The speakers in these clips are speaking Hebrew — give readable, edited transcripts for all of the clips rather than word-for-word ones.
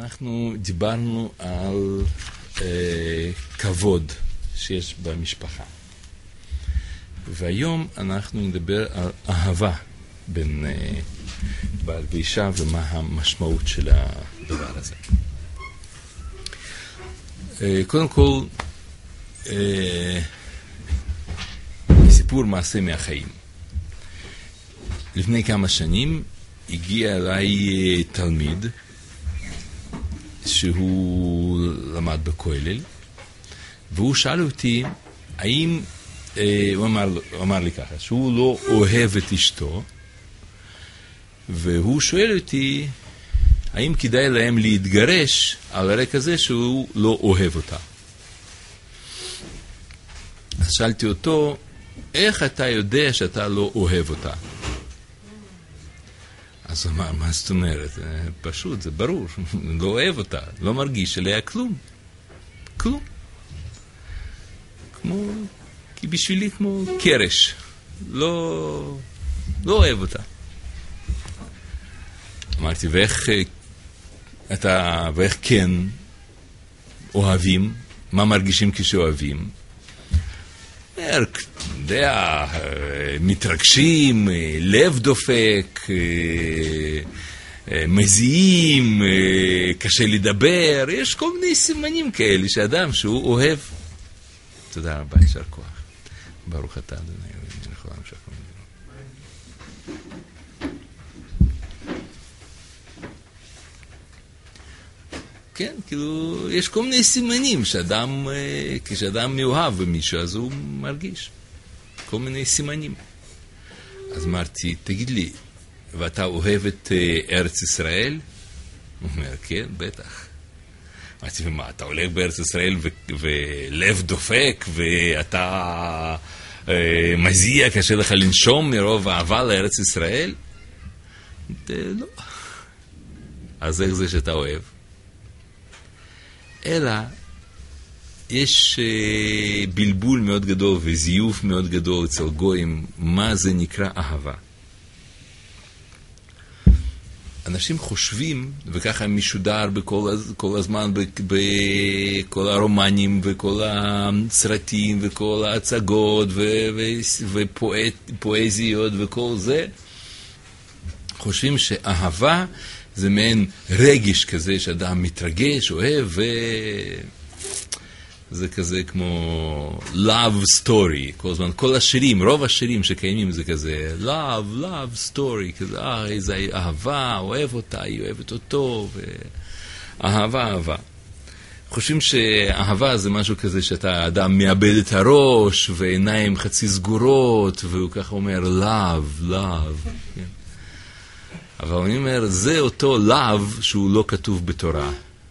אנחנו דיברנו על כבוד שיש במשפחה. והיום אנחנו נדבר על אהבה בין בעל ואישה ומה המשמעות של הדבר הזה. קודם כל, סיפור מעשה מהחיים. לפני כמה שנים הגיע אליי תלמיד שהוא למד בכולל, והוא שאל אותי האם, הוא אמר לי ככה, שהוא לא אוהב את אשתו, והוא שואל אותי האם כדאי להם להתגרש על הרקע זה שהוא לא אוהב אותה. אז שאלתי אותו, איך אתה יודע שאתה לא אוהב אותה? אז הוא אמר, מה זאת אומרת? פשוט, זה ברור, לא אוהב אותה, לא מרגיש עליה כלום. כלום. כי בשבילי כמו קרש, לא אוהב אותה. אמרתי, ואיך כן אוהבים? מה מרגישים כשאוהבים? מתרגשים, לב דופק, מזיעים, קשה לדבר, יש כל מיני סימנים כאלה שאדם שהוא אוהב. תודה רבה, יישר כוח. ברוך אתה אדוני אלוהינו מלך העולם שהכל נברא. כן, כאילו, יש כל מיני סימנים שאדם, כשאדם מאוהב במישהו, אז הוא מרגיש. כל מיני סימנים. אז אמרתי, תגיד לי, ואתה אוהב את ארץ ישראל? הוא אומר, כן, בטח. אמרתי, ומה, אתה הולך בארץ ישראל ולב דופק, ואתה מזיע, קשה לך לנשום מרוב אהבה לארץ ישראל? לא. אז איך זה שאתה אוהב? אלא יש בלבול מאוד גדול וזיוף מאוד גדול אצל גויים, מה זה נקרא אהבה. אנשים חושבים, וככה משודר כל הזמן בכל הרומנים וכל הסרטים וכל ההצגות ופואזיות וכל זה, חושבים שאהבה זה מעין רגש כזה שאדם מתרגש, אוהב, זה כזה כמו love story, כל הזמן, כל השירים, רוב השירים שקיימים זה כזה love story, כזה, איזה אהבה, אוהב אותה, היא אוהבת אותו, אהבה. חושבים שאהבה זה משהו כזה שאתה אדם מאבד את הראש, ועיניים חצי סגורות, והוא ככה אומר love, כן. אבל אני אומר, זה אותו love שהוא לא כתוב בתורה.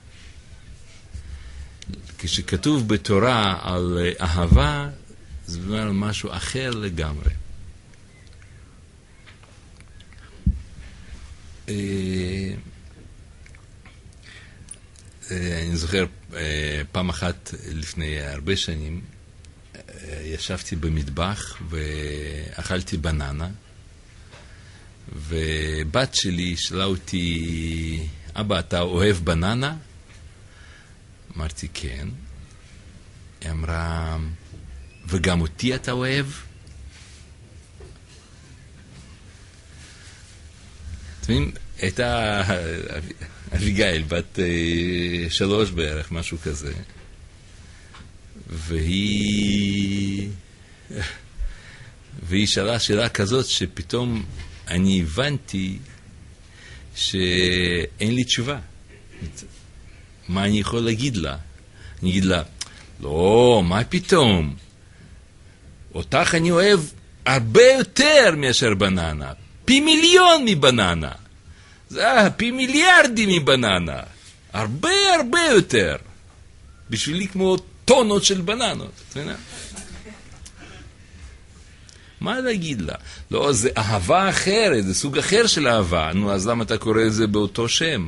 כשכתוב בתורה על אהבה, זה אומר משהו אחר לגמרי. אני זוכר, פעם אחת לפני הרבה שנים, ישבתי במטבח ואכלתי בננה, ובת שלי שאלה אותי, אבא, אתה אוהב בננה? אמרתי, כן. היא אמרה, וגם אותי אתה אוהב? אתם יודעים, הייתה אביגיל, בת 3 בערך, משהו כזה, והיא שאלה שאלה כזאת שפתאום אני הבנתי שאין לי תשובה. מה אני יכול להגיד לה? אני אגיד לה, לא, מה פתאום? אותך אני אוהב הרבה יותר מאשר בננה. פי מיליון מבננה. זה פי מיליארדים מבננה. הרבה יותר. בשבילי כמו טונות של בננות. מה להגיד לה? לא, זה אהבה אחרת, זה סוג אחר של אהבה. נו, אז למה אתה קורא את זה באותו שם?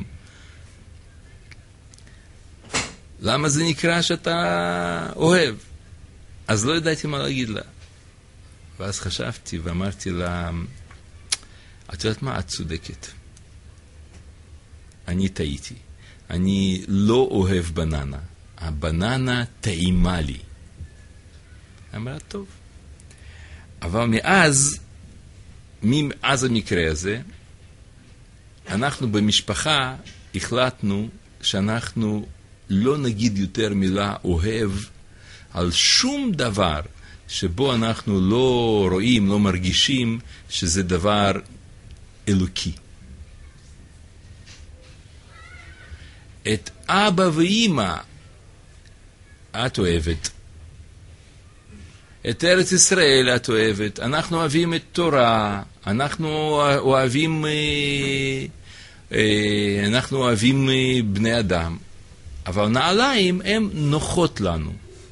למה זה נקרא שאתה אוהב? אז לא ידעתי מה להגיד לה. ואז חשבתי ואמרתי לה, את יודעת מה? את צודקת. אני טעיתי. אני לא אוהב בננה. הבננה טעימה לי. אמרה, טוב. אבל מאז המקרה הזה, אנחנו במשפחה החלטנו שאנחנו לא נגיד יותר מילה אוהב על שום דבר שבו אנחנו לא רואים, לא מרגישים שזה דבר אלוקי. את אבא ואמא את אוהבת. את ארץ ישראל את אוהבת. אנחנו אוהבים את תורה. אנחנו אוהבים בני אדם. אבל נעליים הן נוחות לנו.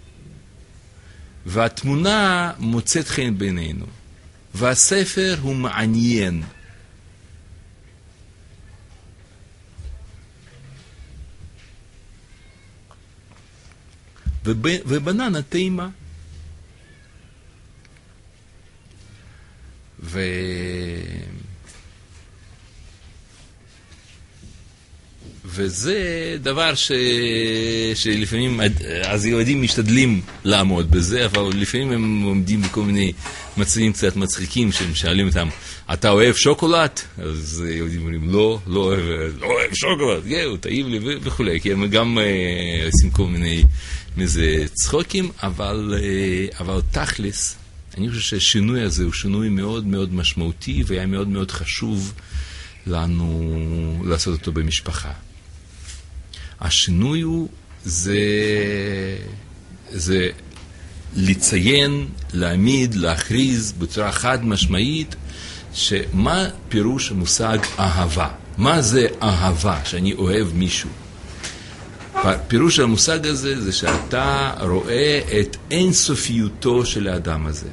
והתמונה מוצאת חן בינינו. והספר הוא מעניין. ובננה טעימה. וזה דבר שלפעמים, אז ילדים משתדלים לעמוד בזה, אבל לפעמים הם עומדים בכל מיני מצבים קצת מצחיקים, שהם שואלים אותם, אתה אוהב שוקולד? אז ילדים אומרים, לא אוהב שוקולד, טעים לי וכו', כי הם גם עושים כל מיני מזה צחוקים, אבל תכלס, אני חושב שהשינוי הזה הוא שינוי מאוד מאוד משמעותי, והיה מאוד מאוד חשוב לנו לעשות אותו במשפחה. השינוי הוא זה לציין, להעמיד, להכריז בצורה חד משמעית, שמה פירוש המושג אהבה? מה זה אהבה, שאני אוהב מישהו? פירוש המושג הזה זה שאתה רואה את אינסופיותו של האדם הזה.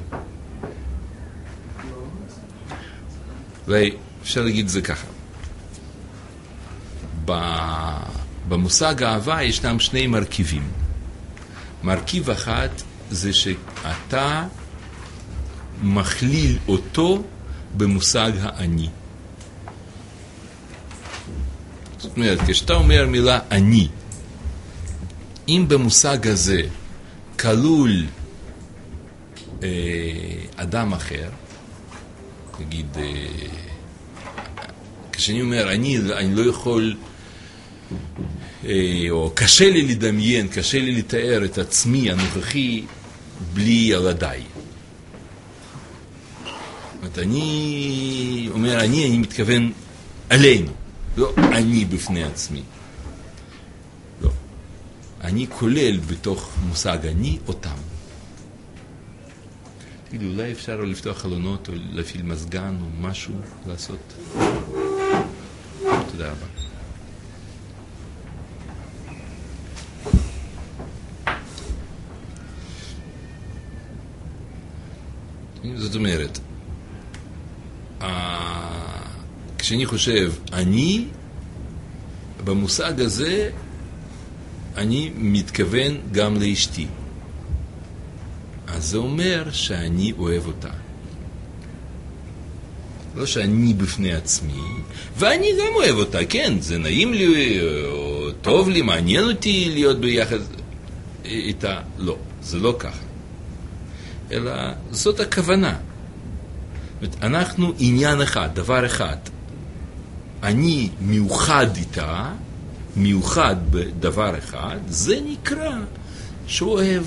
ואפשר להגיד זה ככה. במושג אהבה ישנם שני מרכיבים. מרכיב אחד זה שאתה מכליל אותו במושג האני. זאת אומרת, כשאתה אומר מילה אני, אם במושג הזה כלול אדם אחר, נגיד, כשאני אומר אני לא יכול, או קשה לי לדמיין, קשה לי לתאר את עצמי הנוכחי בלי ילדיי. זאת אומרת, אני אומר אני מתכוון עלינו, לא אני בפני עצמי. אני כולל בתוך מושג אני אותם. תגידו, אולי אפשר לפתוח חלונות או להפעיל מזגן או משהו לעשות? תודה רבה. זאת אומרת, כשאני חושב אני, במושג הזה אני מתכוון גם לאשתי. אז זה אומר שאני אוהב אותה. לא שאני בפני עצמי, ואני גם אוהב אותה, כן, זה נעים לי, או טוב לי, מעניין אותי להיות ביחד איתה. לא, זה לא ככה. אלא זאת הכוונה. אנחנו עניין אחד, דבר אחד. אני מיוחד איתה, מיוחד בדבר אחד, זה נקרא שאוהב.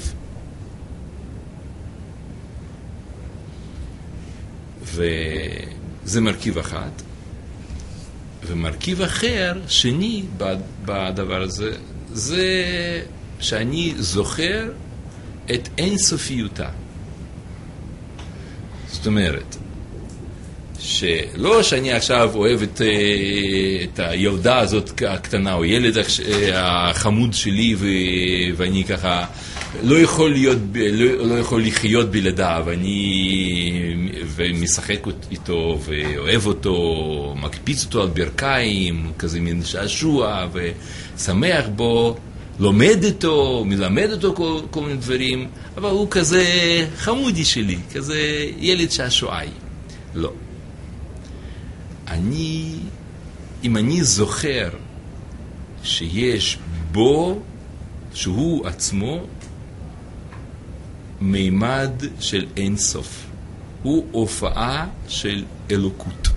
וזה מרכיב אחד. ומרכיב אחר, שני בדבר הזה, זה שאני זוכר את אינסופיותה. זאת אומרת, שלא שאני עכשיו אוהב את הילדה הזאת הקטנה, או ילד החמוד שלי, ואני ככה לא יכול לחיות בלעדיו, ומשחק איתו, ואוהב אותו, מקפיץ אותו על ברכיים, כזה מין שעשוע, ושמח בו, מלמד אותו כל מיני דברים, אבל הוא כזה חמודי שלי, כזה ילד שעשועי. לא. אם אני זוכר שיש בו, שהוא עצמו, מימד של אין סוף. הוא הופעה של אלוקות.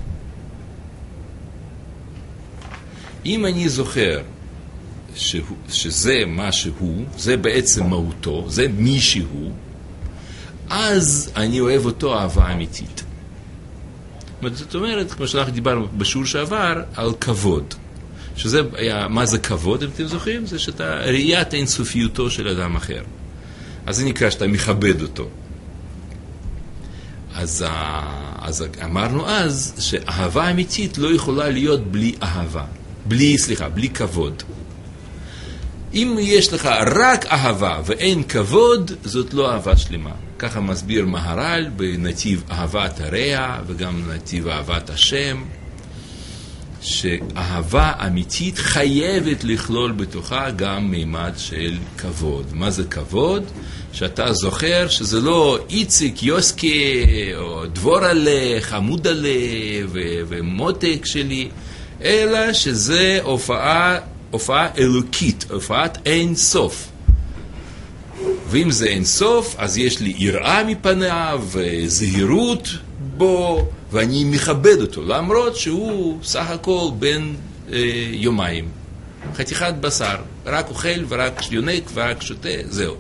אם אני זוכר שזה מה שהוא, זה בעצם מהותו, זה מי שהוא, אז אני אוהב אותו אהבה אמיתית. זאת אומרת, כמו שאנחנו דיברנו בשיעור שעבר, על כבוד. שזה, מה זה כבוד, אם אתם זוכרים? זה שאתה ראיית אינסופיותו של אדם אחר. אז זה נקרא שאתה מכבד אותו. אז אמרנו אז שאהבה אמיתית לא יכולה להיות בלי אהבה. בלי כבוד. אם יש לך רק אהבה ואין כבוד, זאת לא אהבה שלמה. ככה מסביר מהר"ל בנתיב אהבת הרע וגם נתיב אהבת השם, שאהבה אמיתית חייבת לכלול בתוכה גם מימד של כבוד. מה זה כבוד? שאתה זוכר שזה לא איציק, יוסקי, או דבורלה, חמודלה ומותק שלי, אלא שזה הופעה אלוקית, הופעת אין סוף. ואם זה אין סוף, אז יש לי יראה מפניו, זהירות בו, ואני מכבד אותו, למרות שהוא סך הכל בן יומיים. חתיכת בשר, רק אוכל ורק יונק ורק שותה, זהו.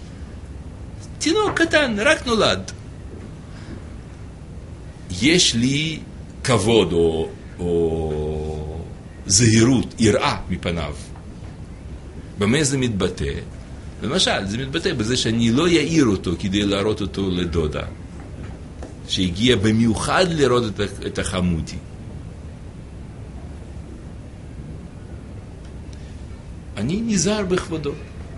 תינוק קטן, רק נולד. יש לי כבוד או זהירות, יראה מפניו. במה זה מתבטא? למשל, זה מתבטא בזה שאני לא יעיר אותו כדי להראות אותו לדודה, שהגיע במיוחד לראות את החמודי. אני נזהר בכבודו.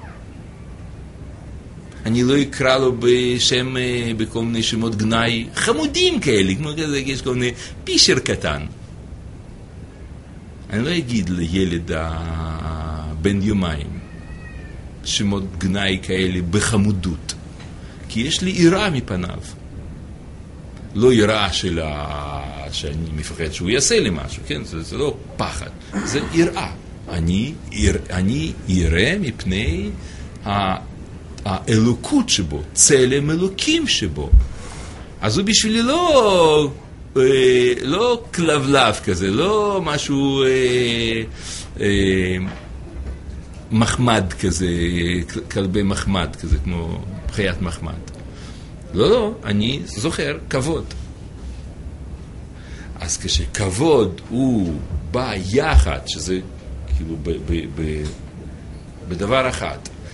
אני לא אקרא לו בשם, בכל מיני שמות גנאי חמודים כאלה, כמו כזה, יש כל מיני פישר קטן. אני לא אגיד לילד בן יומיים שמות גנאי כאלה בחמודות, כי יש לי יראה מפניו. לא יראה שאני מפחד שהוא יעשה לי משהו, כן? זה לא פחד, זה יראה. אני יראה מפני האלוקות שבו, צלם אלוקים שבו. אז הוא בשבילי לא כלבלב כזה, לא משהו מחמד כזה, כלבי מחמד כזה, כמו חיית מחמד. לא, אני זוכר כבוד. אז כשכבוד הוא בא יחד, שזה כאילו בדבר אחד,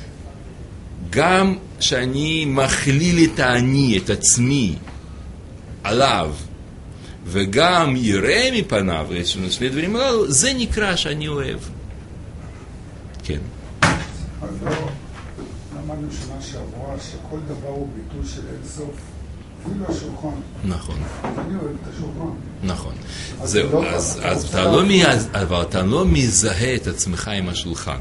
גם שאני מכליל את אני, את עצמי, עליו, וגם יראה מפניו, שני דברים הללו, זה נקרא שאני אוהב. כן. אז לא, למדנו שנה שעברה שכל דבר הוא ביטוי של אין סוף, אפילו השולחן. נכון. אני אוהב את השולחן. נכון. זהו, אבל אתה לא מזהה את עצמך עם השולחן.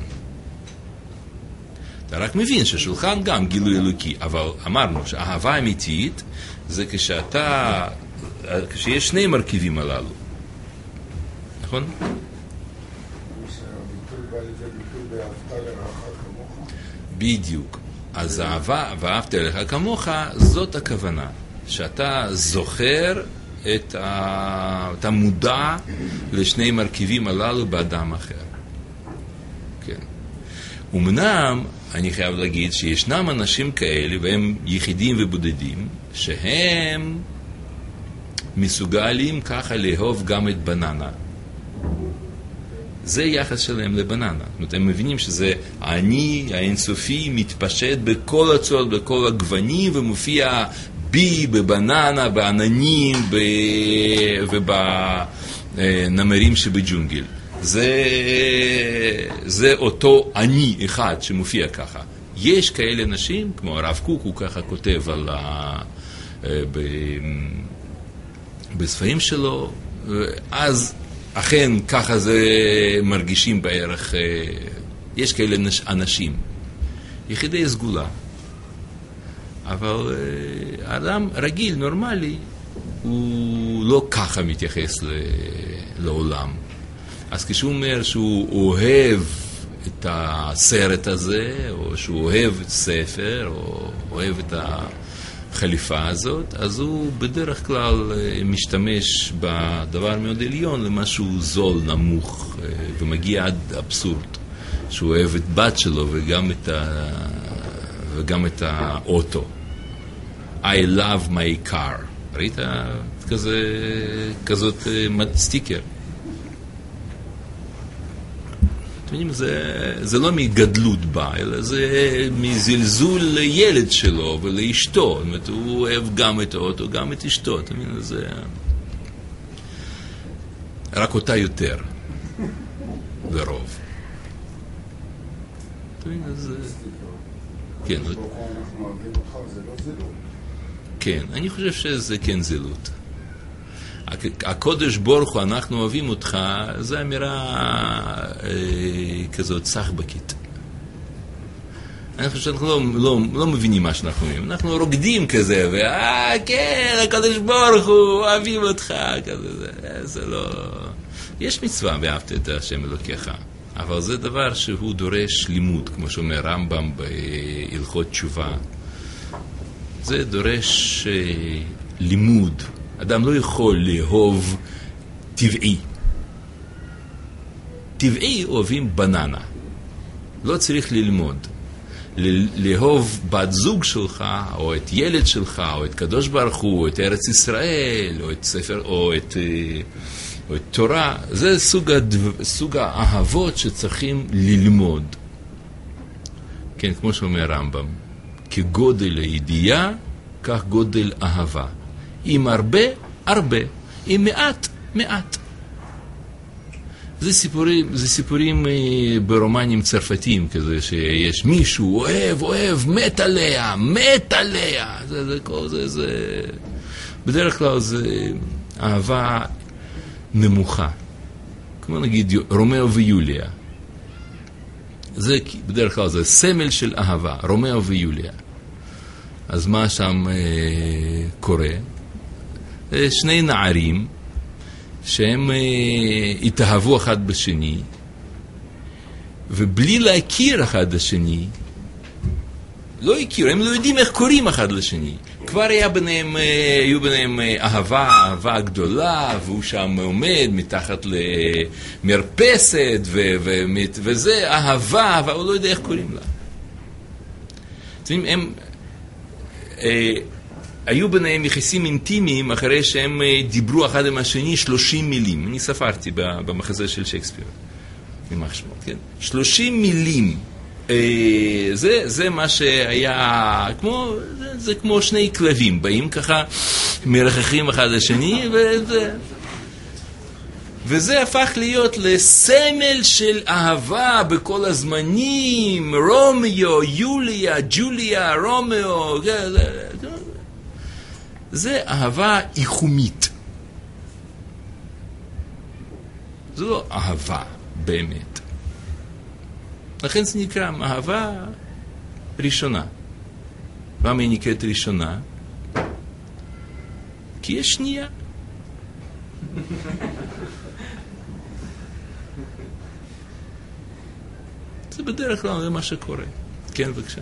אתה רק מבין ששולחן גם גילוי אלוקי, אבל אמרנו שהאהבה אמיתית זה כשיש שני מרכיבים הללו. נכון? בדיוק. אז אהבה ואהבת לרעך כמוך, זאת הכוונה. שאתה זוכר אתה מודע לשני מרכיבים הללו באדם אחר. כן. אמנם, אני חייב להגיד שישנם אנשים כאלה, והם יחידים ובודדים, שהם מסוגלים ככה לאהוב גם את בננה. זה יחס שלהם לבננה. זאת אומרת, הם מבינים שזה אני, האינסופי, מתפשט בכל הצורות, בכל הגוונים, ומופיע בי, בבננה, בעננים, ובנמרים שבג'ונגל. זה אותו אני אחד שמופיע ככה. יש כאלה אנשים, כמו הרב קוק, הוא ככה כותב בספרים שלו, אז אכן ככה זה מרגישים בערך, יש כאלה אנשים, יחידי סגולה, אבל אדם רגיל, נורמלי, הוא לא ככה מתייחס לעולם. אז כשהוא אומר שהוא אוהב את הסרט הזה, או שהוא אוהב את ספר, או אוהב את החליפה הזאת, אז הוא בדרך כלל משתמש בדבר מאוד עליון למשהו זול, נמוך, ומגיע עד אבסורד, שהוא אוהב את בת שלו וגם את האוטו. I love my car. ראית כזאת סטיקר? אתם יודעים, זה לא מגדלות בה, אלא זה מזלזול לילד שלו ולאשתו. זאת אומרת, הוא אוהב גם את האוטו, גם את אשתו. אתם יודעים, זה רק אותה יותר, לרוב. אתם יודעים, זה... כן, כן, אני חושב שזה כן זילות. הקודש ברוך הוא, אנחנו אוהבים אותך, זו אמירה כזאת סחבקית. אני חושב שאנחנו לא מבינים מה שאנחנו אומרים. אנחנו רוקדים כזה, כן, הקודש ברוך הוא, אוהבים אותך, כזה, זה לא... יש מצווה ואהבת את השם אלוקיך, אבל זה דבר שהוא דורש לימוד, כמו שאומר רמב"ם בהלכות תשובה. זה דורש לימוד. אדם לא יכול לאהוב טבעי. טבעי אוהבים בננה. לא צריך ללמוד. לאהוב בת זוג שלך, או את ילד שלך, או את קדוש ברוך הוא, או את ארץ ישראל, או את ספר, או את תורה. זה סוג האהבות שצריכים ללמוד. כן, כמו שאומר רמב"ם. כגודל הידיעה, כך גודל אהבה. עם הרבה, הרבה. עם מעט, מעט. זה סיפורים ברומנים צרפתיים כזה, שיש מישהו אוהב, מת עליה. זה בדרך כלל זה אהבה נמוכה. כמו נגיד רומאו ויוליה. זה בדרך כלל זה סמל של אהבה, רומאו ויוליה. אז מה שם קורה? שני נערים שהם התאהבו אחד בשני, ובלי להכיר אחד לשני, לא הכירו, הם לא יודעים איך קוראים אחד לשני. כבר היו ביניהם אהבה גדולה, והוא שם עומד מתחת למרפסת, וזה אהבה, אבל הוא לא יודע איך קוראים לה. הם היו ביניהם יחסים אינטימיים אחרי שהם דיברו אחד עם השני 30 מילים. אני ספרתי במחזה של שייקספיר. ממש שמות, כן? 30 מילים. זה מה שהיה, זה כמו שני כלבים, באים ככה, מרחכים אחד לשני, וזה הפך להיות לסמל של אהבה בכל הזמנים, רומאו, ג'וליה, רומאו, זה אהבה איחומית. זה לא אהבה באמת. לכן זה נקרא אהבה ראשונה. למה היא נקראת ראשונה? כי יש שנייה. זה בדרך כלל זה מה שקורה. כן, בבקשה.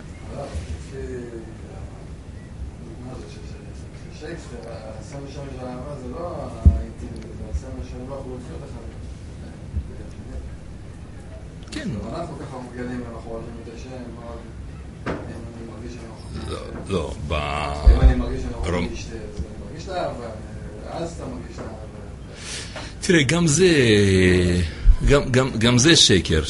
שייקספיר, הסמל שם של האהבה זה לא האינטימיות, זה הסמל של לא החולפיות אחד. כן. אנחנו ככה מגלים, אנחנו אוהבים את השם, אם אני מרגיש שאני לא, אם אני מרגיש שאני יכול להשתת, אז אני מרגיש את האהבה, אז אתה מרגיש את האהבה. תראה, גם זה שקר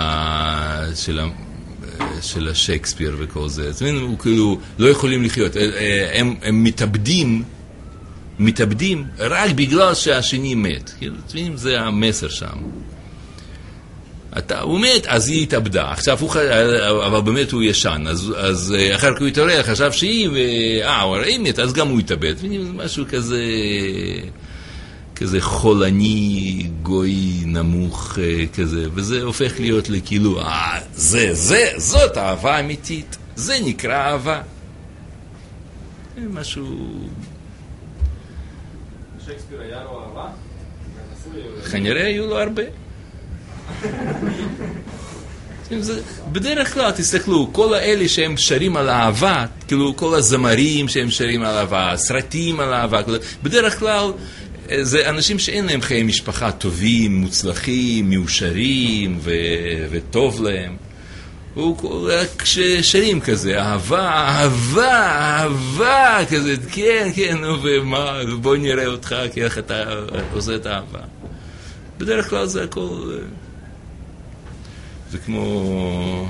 של השייקספיר וכל זה. זאת אומרת, הוא כאילו לא יכולים לחיות. הם מתאבדים רק בגלל שהשני מת. זאת אומרת, זה המסר שם. הוא מת, אז היא התאבדה. עכשיו אבל באמת הוא ישן. אז אחר כך הוא התעורר, חשב שהיא, היא מת, אז גם הוא התאבד. זה משהו כזה חולני, גוי, נמוך, כזה. וזה הופך להיות לכאילו, זאת אהבה אמיתית. זה נקרא אהבה. משהו... שייקספיר היה לו אהבה? כנראה היו לו הרבה. בדרך כלל, תסתכלו, כל האלה שהם שרים על אהבה, כאילו כל הזמרים שהם שרים על אהבה, סרטים על אהבה, בדרך כלל זה אנשים שאין להם חיי משפחה טובים, מוצלחים, מאושרים וטוב להם. הוא רק שרים כזה, אהבה, אהבה, אהבה, כזה, כן, כן, ומה, בוא נראה אותך, כי איך אתה עושה את האהבה. בדרך כלל זה הכל, זה כמו,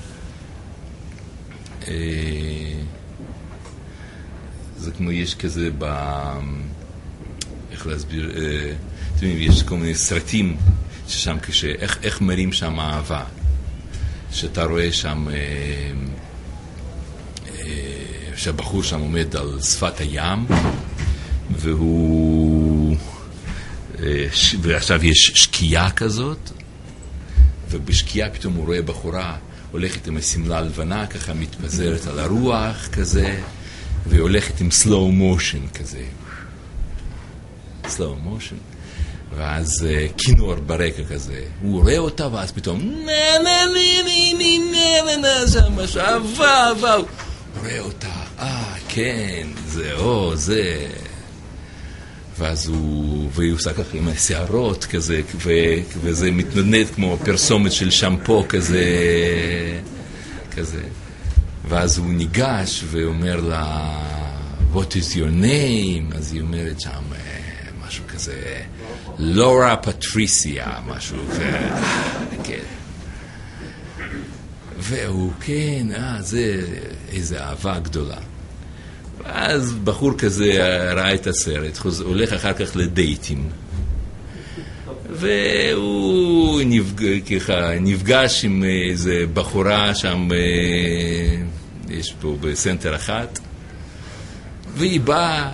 זה כמו יש כזה איך להסביר, אתם יודעים, יש כל מיני סרטים ששם איך מראים שם אהבה. שאתה רואה שם שהבחור שם עומד על שפת הים ועכשיו יש שקיעה כזאת, ובשקיעה פתאום הוא רואה בחורה הולכת עם הסמלה הלבנה, ככה מתפזרת על הרוח כזה, והיא הולכת עם slow motion כזה, slow motion, ואז כינור ברקע כזה, הוא רואה אותה, ואז פתאום שם משהו, אהבה, הוא רואה אותה, כן, זה, ואז והיא עושה ככה עם השערות כזה, וזה מתנדנד כמו פרסומת של שמפו כזה, ואז הוא ניגש ואומר לה, what is your name? אז היא אומרת שם משהו כזה, לורה פטריסיה, משהו, כן. והוא, כן, זה איזו אהבה גדולה. ואז בחור כזה ראה את הסרט, הולך אחר כך לדייטים. והוא נפגש עם איזו בחורה שם, יש פה בסנטר אחת, והיא באה,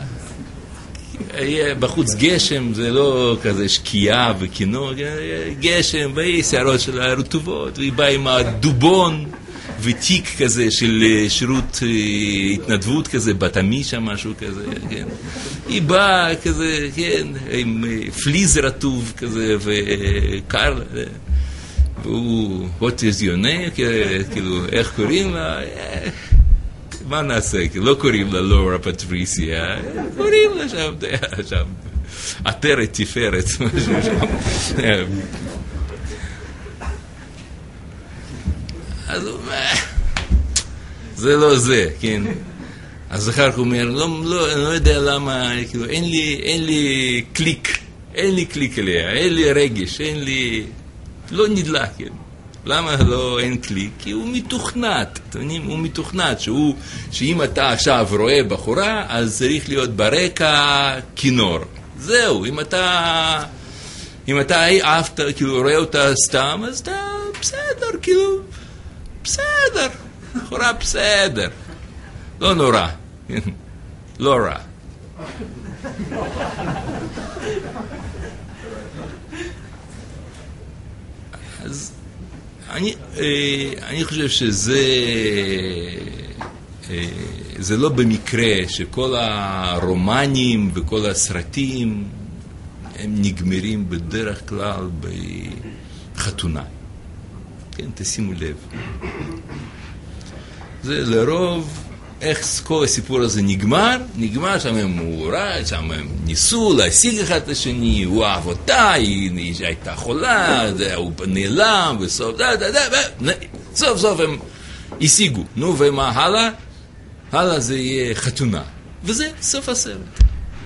בחוץ גשם, זה לא כזה שקיעה וכינור, גשם, והיא שערות שלה רטובות, והיא באה עם הדובון ותיק כזה של שירות התנדבות כזה, בתמי שם משהו כזה, כן. היא באה כזה, כן, עם פליז רטוב כזה, וקר, והוא, what is your name? כאילו, איך קוראים לה? מה נעשה? לא קוראים לה לורה פטריסיה, קוראים לה שם, עטרת תפארת, משהו שם. אז הוא אומר, זה לא זה, כן? אז אחר כך הוא אומר, אני לא יודע למה, כאילו, אין לי קליק אליה, אין לי רגש, לא נדלק, כן? למה אין קליק? כי הוא מתוכנת, הוא מתוכנת, שאם אתה עכשיו רואה בחורה, אז צריך להיות ברקע כינור. זהו, אם אתה אהבת, כאילו רואה אותה סתם, אז אתה בסדר, כאילו, בסדר, בחורה בסדר, לא נורא, לא רע. אז אני חושב שזה לא במקרה שכל הרומנים וכל הסרטים הם נגמרים בדרך כלל בחתונה. כן, תשימו לב. זה לרוב, איך כל הסיפור הזה נגמר, שם הם מורד, שם הם ניסו להשיג אחד את השני, הוא אהב אותה, היא הייתה חולה, הוא נעלם, וסוף, סוף הם השיגו. נו, ומה הלאה? הלאה זה יהיה חתונה. וזה סוף הסרט.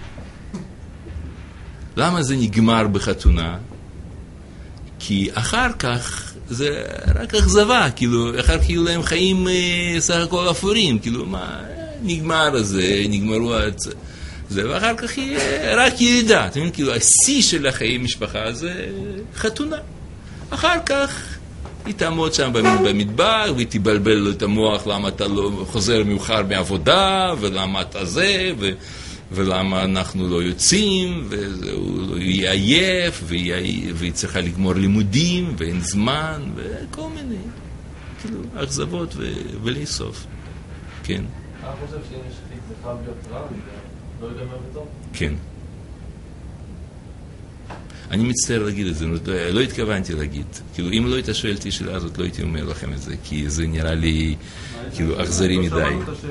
למה זה נגמר בחתונה? כי אחר כך זה רק אכזבה, כאילו, אחר כך להם חיים סך הכל אפורים, כאילו, מה, נגמר הזה, נגמרו זה, ואחר כך רק ירידה, אתם יודעים, כאילו, השיא של החיי משפחה זה חתונה. אחר כך היא תעמוד שם במדבר, והיא תבלבל לו את המוח למה אתה לא חוזר מאוחר מעבודה, ולמה אתה זה, ולמה אנחנו לא יוצאים, והוא יהיה עייף, והיא צריכה לגמור לימודים, ואין זמן, וכל מיני, כאילו, אכזבות ולאסוף. כן. אני חושב שאם יש חייב להיות רע, לא ייגמר בטוב? כן. אני מצטער להגיד את זה, לא התכוונתי להגיד. כאילו, אם לא היית שואל אותי שאלה הזאת, לא הייתי אומר לכם את זה, כי זה נראה לי, כאילו, אכזרי מדי.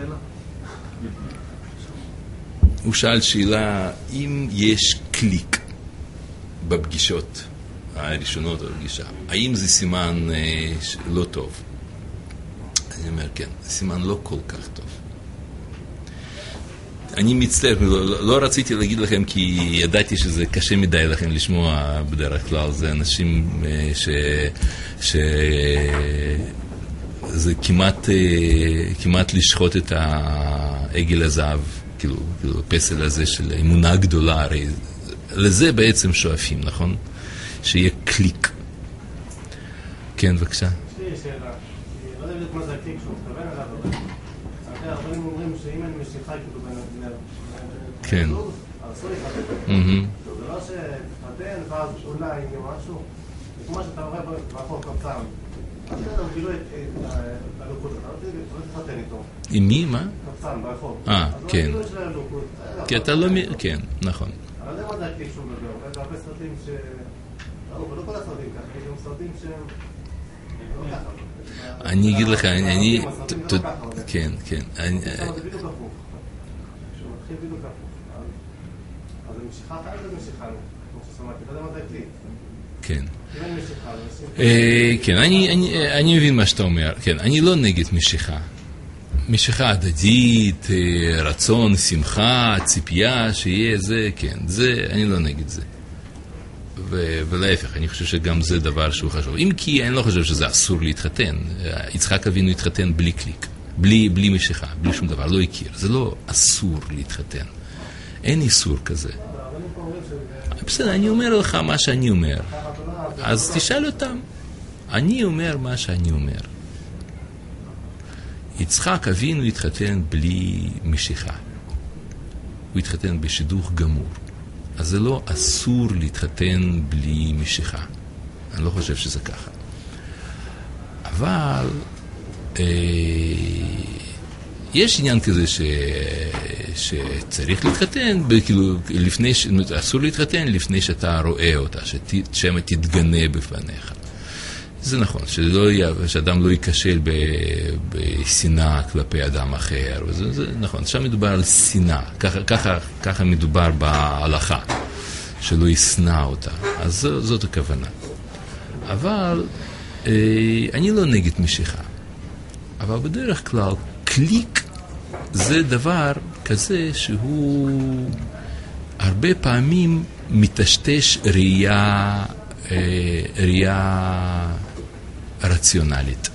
הוא שאל שאלה, אם יש קליק בפגישות הראשונות או בפגישה, האם זה סימן לא טוב? אני אומר, כן, זה סימן לא כל כך טוב. אני מצטער, לא רציתי להגיד לכם כי ידעתי שזה קשה מדי לכם לשמוע בדרך כלל, זה אנשים זה כמעט לשחוט את העגל הזהב, כאילו הפסל הזה של האמונה גדולה, הרי לזה בעצם שואפים, נכון? שיהיה קליק. כן, בבקשה. יש לי שאלה, לא יודע בדיוק מה זה הקליק שהוא מתכוון עליו, אבל הרבה אומרים שאם אני משיכה כאילו כן. אסור להתחתן. זה לא שתתחתן ואז אולי יהיה משהו, זה כמו שאתה רואה ברחוב קבצן. אז אתה מביא לו את הלוקות, אתה לא תתחתן איתו. עם מי? מה? קבצן, ברחוב. כן. אז לא מביא לו את הלוקות. כי אתה לא... כן, נכון. אני לא יודע מה זה הקליק שהוא מדבר, זה הרבה סרטים ש... לא כל הסרטים ככה, יש גם סרטים שהם... לא ככה. אני אגיד לך, אני... כן, כן. זה בדיוק הפוך. כשמתחיל בדיוק הפוך. אז המשיכה חייבת להיות משיכה, כמו ששמעתי, לא יודע מה זה הקליק. כן. אם אין משיכה, כן, אני מבין מה שאתה אומר. כן, אני לא נגד משיכה. משיכה הדדית, רצון, שמחה, ציפייה, שיהיה זה, כן. זה, אני לא נגד זה. ולהפך, אני חושב שגם זה דבר שהוא חשוב. אם כי אני לא חושב שזה אסור להתחתן. יצחק אבינו התחתן בלי קליק. בלי משיכה, בלי שום דבר, לא הכיר. זה לא אסור להתחתן. אין איסור כזה. בסדר, אני אומר לך מה שאני אומר. אז תשאל אותם. אני אומר מה שאני אומר. יצחק אבינו התחתן בלי משיכה. הוא התחתן בשידוך גמור. אז זה לא אסור להתחתן בלי משיכה. אני לא חושב שזה ככה. אבל יש עניין כזה שצריך להתחתן, כאילו, אסור להתחתן לפני שאתה רואה אותה, ששמה תתגנה בפניך. זה נכון, שאדם לא ייכשל בשנאה כלפי אדם אחר, זה נכון, שם מדובר על שנאה, ככה מדובר בהלכה, שלא ישנא אותה, אז זאת הכוונה. אבל אני לא נגד משיכה, אבל בדרך כלל קליק זה דבר כזה שהוא הרבה פעמים מטשטש ראייה רציונלית.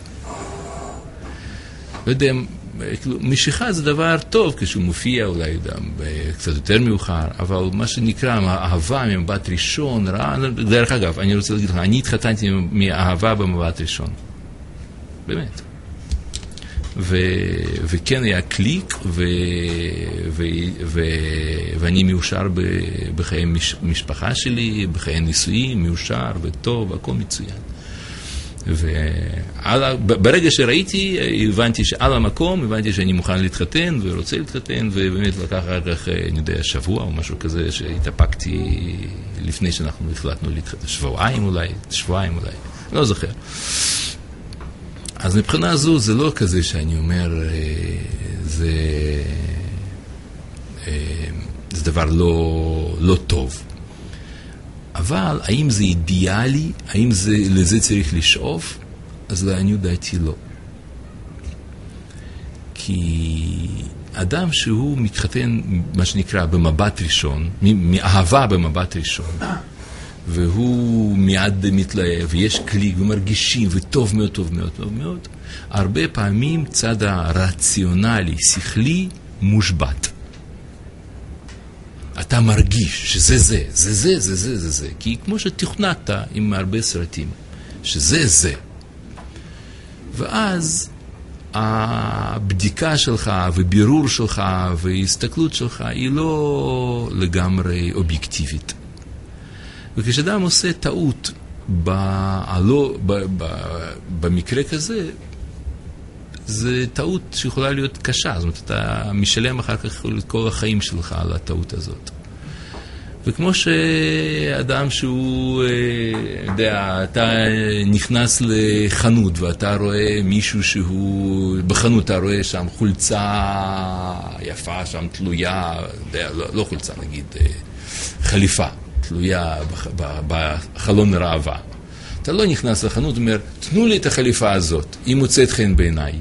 לא יודע, משיכה זה דבר טוב כשהוא מופיע אולי קצת יותר מאוחר, אבל מה שנקרא אהבה ממבט ראשון, דרך אגב, אני רוצה להגיד לך, אני התחתנתי מאהבה במבט ראשון. באמת. וכן היה קליק, ואני מאושר בחיי משפחה שלי, בחיי נישואים, מאושר וטוב, הכל מצוין. וברגע שראיתי, הבנתי שעל המקום, הבנתי שאני מוכן להתחתן ורוצה להתחתן, ובאמת לקח אחר כך, אני יודע, שבוע או משהו כזה, שהתאפקתי לפני שאנחנו החלטנו להתחתן. שבועיים אולי, לא זוכר. אז מבחינה זו זה לא כזה שאני אומר, זה דבר לא טוב. אבל האם זה אידיאלי? האם לזה צריך לשאוף? אז לעניות דעתי לא. כי אדם שהוא מתחתן, מה שנקרא, במבט ראשון, מאהבה במבט ראשון, והוא מיד מתלהב, ויש קליק, ומרגישים, וטוב מאוד, טוב מאוד, טוב מאוד, הרבה פעמים צד הרציונלי, שכלי, מושבת. אתה מרגיש שזה זה. כי כמו שתכננת עם הרבה סרטים, שזה זה. ואז הבדיקה שלך, ובירור שלך, והסתכלות שלך, היא לא לגמרי אובייקטיבית. וכשאדם עושה טעות במקרה כזה, זה טעות שיכולה להיות קשה. זאת אומרת, אתה משלם אחר כך את כל החיים שלך על הטעות הזאת. וכמו שאדם שהוא, יודע, אתה נכנס לחנות ואתה רואה מישהו שהוא, בחנות אתה רואה שם חולצה יפה, שם תלויה, יודע, לא חולצה נגיד, חליפה, תלויה בחלון ראווה. אתה לא נכנס לחנות ואומר, תנו לי את החליפה הזאת, היא מוצאת חן בעיניי.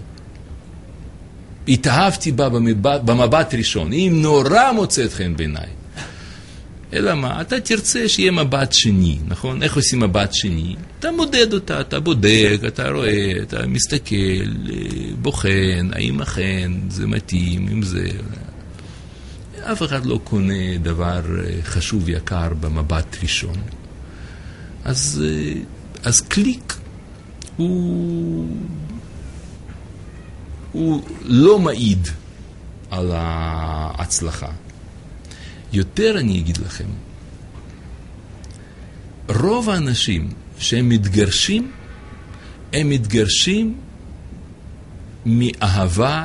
התאהבתי בה במבט ראשון, היא נורא מוצאת חן בעיניי. אלא מה? אתה תרצה שיהיה מבט שני, נכון? איך עושים מבט שני? אתה מודד אותה, אתה בודק, אתה רואה, אתה מסתכל, בוחן, האם אכן זה מתאים, אם זה... אף אחד לא קונה דבר חשוב יקר במבט ראשון. אז קליק הוא לא מעיד על ההצלחה. יותר אני אגיד לכם, רוב האנשים שהם מתגרשים, הם מתגרשים מאהבה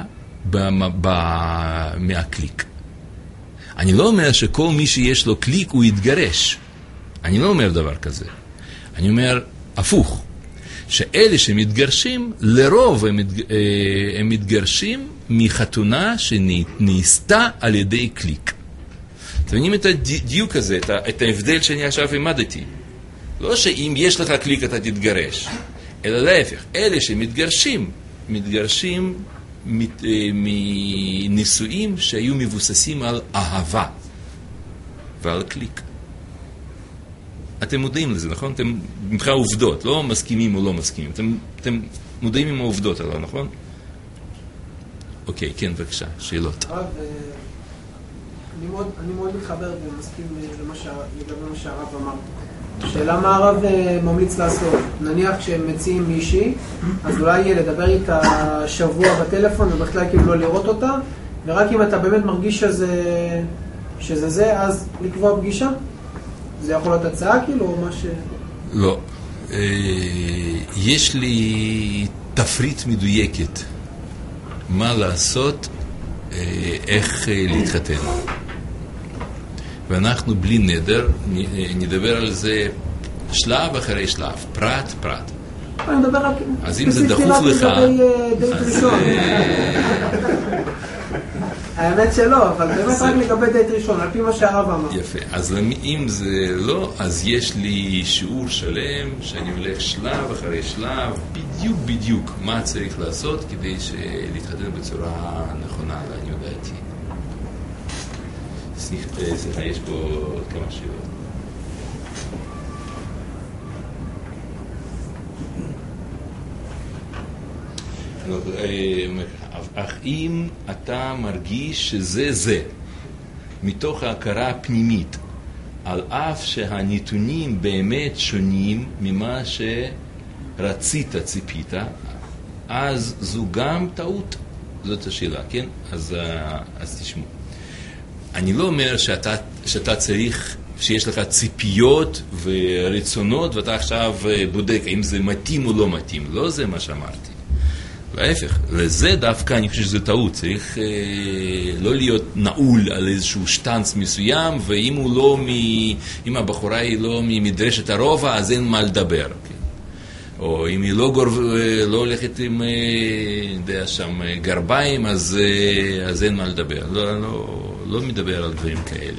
מהקליק. אני לא אומר שכל מי שיש לו קליק הוא יתגרש. אני לא אומר דבר כזה. אני אומר הפוך, שאלה שמתגרשים, לרוב הם מתגרשים מחתונה שנעשתה על ידי קליק. אתם מבינים את הדיוק הזה, את ההבדל שאני עכשיו עמדתי. לא שאם יש לך קליק אתה תתגרש, אלא להפך, אלה שמתגרשים, מתגרשים מנישואים שהיו מבוססים על אהבה ועל קליק. אתם מודעים לזה, נכון? אתם מבחינת עובדות, לא מסכימים או לא מסכימים. אתם מודעים עם העובדות הלא, נכון? אוקיי, כן, בבקשה, שאלות. אני מאוד מתחבר ומסכים לגבי מה שהרב אמר. שאלה מה הרב ממליץ לעשות? נניח כשהם מציעים מישהי, אז אולי יהיה לדבר איתה שבוע בטלפון ובכלל כאילו לא לראות אותה, ורק אם אתה באמת מרגיש שזה זה, אז לקבוע פגישה? זה יכול להיות הצעה כאילו או מה ש... לא. יש לי תפריט מדויקת מה לעשות, איך להתחתן. ואנחנו בלי נדר נדבר על זה שלב אחרי שלב, פרט פרט. אני מדבר רק... אז אם זה דחוף לך... דייט ראשון. האמת שלא, אבל באמת רק לגבי דייט ראשון, על פי מה שהרב אמר. יפה, אז אם זה לא, אז יש לי שיעור שלם שאני הולך שלב אחרי שלב, בדיוק מה צריך לעשות כדי להתחתן בצורה נכונה, לעניות דעתי. סליחה, יש פה כמה שאלות. אך אם אתה מרגיש שזה זה, מתוך ההכרה הפנימית, על אף שהנתונים באמת שונים ממה שרצית, ציפית, אז זו גם טעות. זאת השאלה, כן? אז תשמעו. אני לא אומר שאתה צריך, שיש לך ציפיות ורצונות, ואתה עכשיו בודק האם זה מתאים או לא מתאים. לא זה מה שאמרתי. להפך, לזה דווקא אני חושב שזה טעות. צריך לא להיות נעול על איזשהו שטנץ מסוים, ואם הוא לא אם הבחורה היא לא ממדרשת הרובע, אז אין מה לדבר. או אם היא לא הולכת עם שם גרביים, אז אין מה לדבר. לא מדבר על דברים כאלה.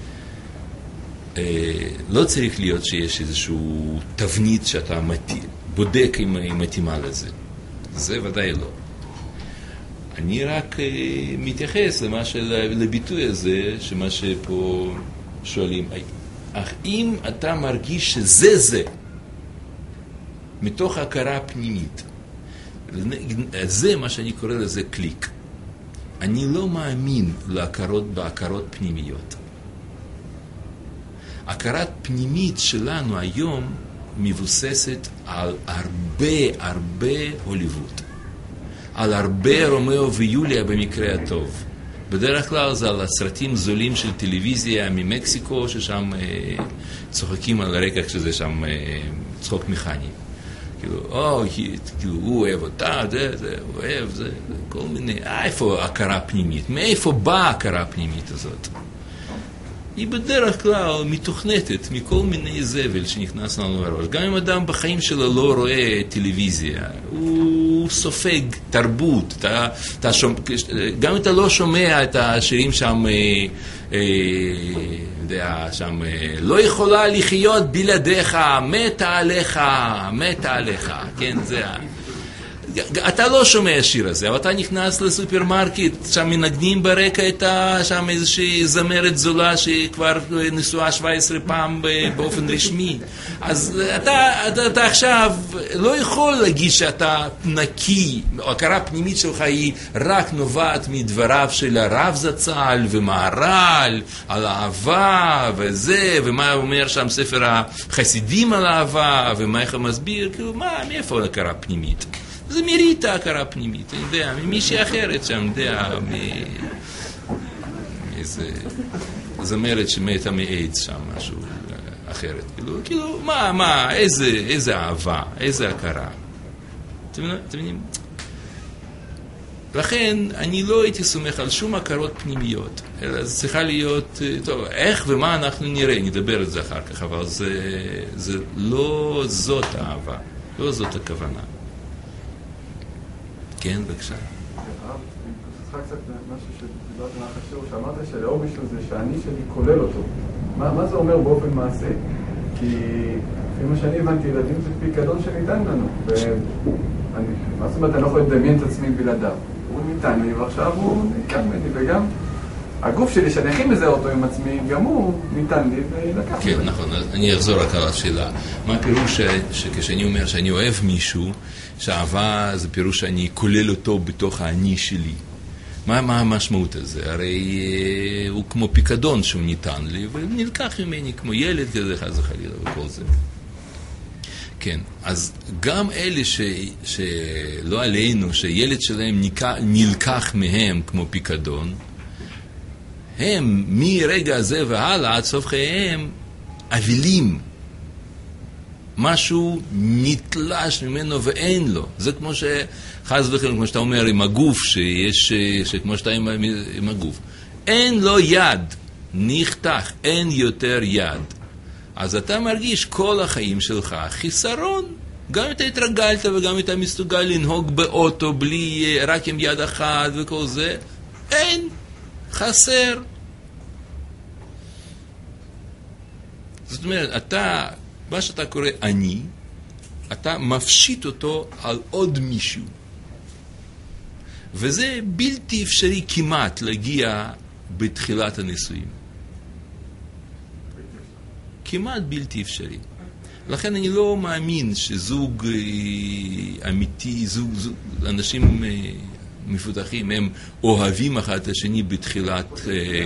לא צריך להיות שיש איזשהו תבנית שאתה בודק אם היא מתאימה לזה. זה ודאי לא. אני רק מתייחס לביטוי הזה, שמה שפה שואלים, אך אם אתה מרגיש שזה זה, מתוך הכרה פנימית, זה מה שאני קורא לזה קליק. אני לא מאמין בהכרות פנימיות. הכרת פנימית שלנו היום מבוססת על הרבה הוליווד. על הרבה רומאו ויוליה במקרה הטוב. בדרך כלל זה על הסרטים זולים של טלוויזיה ממקסיקו, ששם צוחקים על הרקע כשזה שם צחוק מכני. כאילו, הוא אוהב אותה, הוא אוהב, זה, כל מיני, איפה הכרה פנימית? מאיפה באה הכרה הפנימית הזאת? היא בדרך כלל מתוכנתת מכל מיני זבל שנכנס לנו לראש. גם אם אדם בחיים שלו לא רואה טלוויזיה, הוא סופג תרבות. גם אם אתה לא שומע את השירים שם, שם, לא יכולה לחיות בלעדיך, מתה עליך, מתה עליך. כן, זה אתה לא שומע שיר הזה, אבל אתה נכנס לסופרמרקט, שם מנגנים ברקע שם איזושהי זמרת זולה שכבר נשואה 17 פעם באופן רשמי. אז אתה עכשיו לא יכול להגיד שאתה נקי, ההכרה הפנימית שלך היא רק נובעת מדבריו של הרב זצ"ל ומהר"ל על אהבה וזה, ומה אומר שם ספר החסידים על אהבה, ומה איך הוא מסביר, כאילו, מאיפה ההכרה הפנימית? זה מרית ההכרה הפנימית, אני יודע, ממישהי אחרת שם, אני יודע, מאיזה זמרת שמתה מאיידס שם, משהו אחרת. כאילו, מה, איזה אהבה, איזה הכרה. אתם מבינים? לכן, אני לא הייתי סומך על שום הכרות פנימיות, אלא זה צריכה להיות, טוב, איך ומה אנחנו נראה, נדבר על זה אחר כך, אבל זה לא זאת האהבה, לא זאת הכוונה. כן, בבקשה. צריכה קצת משהו שדיברת לך חשוב, שאמרת שלאור מישהו זה שאני שלי כולל אותו. מה זה אומר באופן מעשי? כי לפי מה שאני הבנתי, ילדים זה פיקדון שניתן לנו. מה זאת אומרת, אני לא יכול לדמיין את עצמי בלעדיו. הוא ניתן לי, ועכשיו הוא ניקח ממני, וגם הגוף שלי, שאני הכי מזהה אותו עם עצמי, גם הוא ניתן לי ולקח לי. כן, נכון. אז אני אחזור רק על השאלה. מה הפירוש שכשאני אומר שאני אוהב מישהו, שאהבה זה פירוש שאני כולל אותו בתוך האני שלי. מה המשמעות הזה? הרי הוא כמו פיקדון שהוא ניתן לי, ונלקח ממני כמו ילד כזה, חס וחלילה וכל זה. כן, אז גם אלה שלא עלינו, שילד שלהם נלקח מהם כמו פיקדון, הם מרגע הזה והלאה עד סוף חייהם אבילים. משהו נתלש ממנו ואין לו. זה כמו שחס וחלילה, כמו שאתה אומר, עם הגוף, שכמו שאתה עם הגוף. אין לו יד, נחתך, אין יותר יד. אז אתה מרגיש כל החיים שלך חיסרון. גם אם אתה התרגלת וגם אם אתה מסוגל לנהוג באוטו בלי, רק עם יד אחת וכל זה, אין, חסר. זאת אומרת, מה שאתה קורא אני, אתה מפשיט אותו על עוד מישהו. וזה בלתי אפשרי כמעט להגיע בתחילת הנישואים. כמעט בלתי אפשרי. לכן אני לא מאמין שזוג אמיתי, אנשים מפותחים, הם אוהבים אחד את השני בתחילת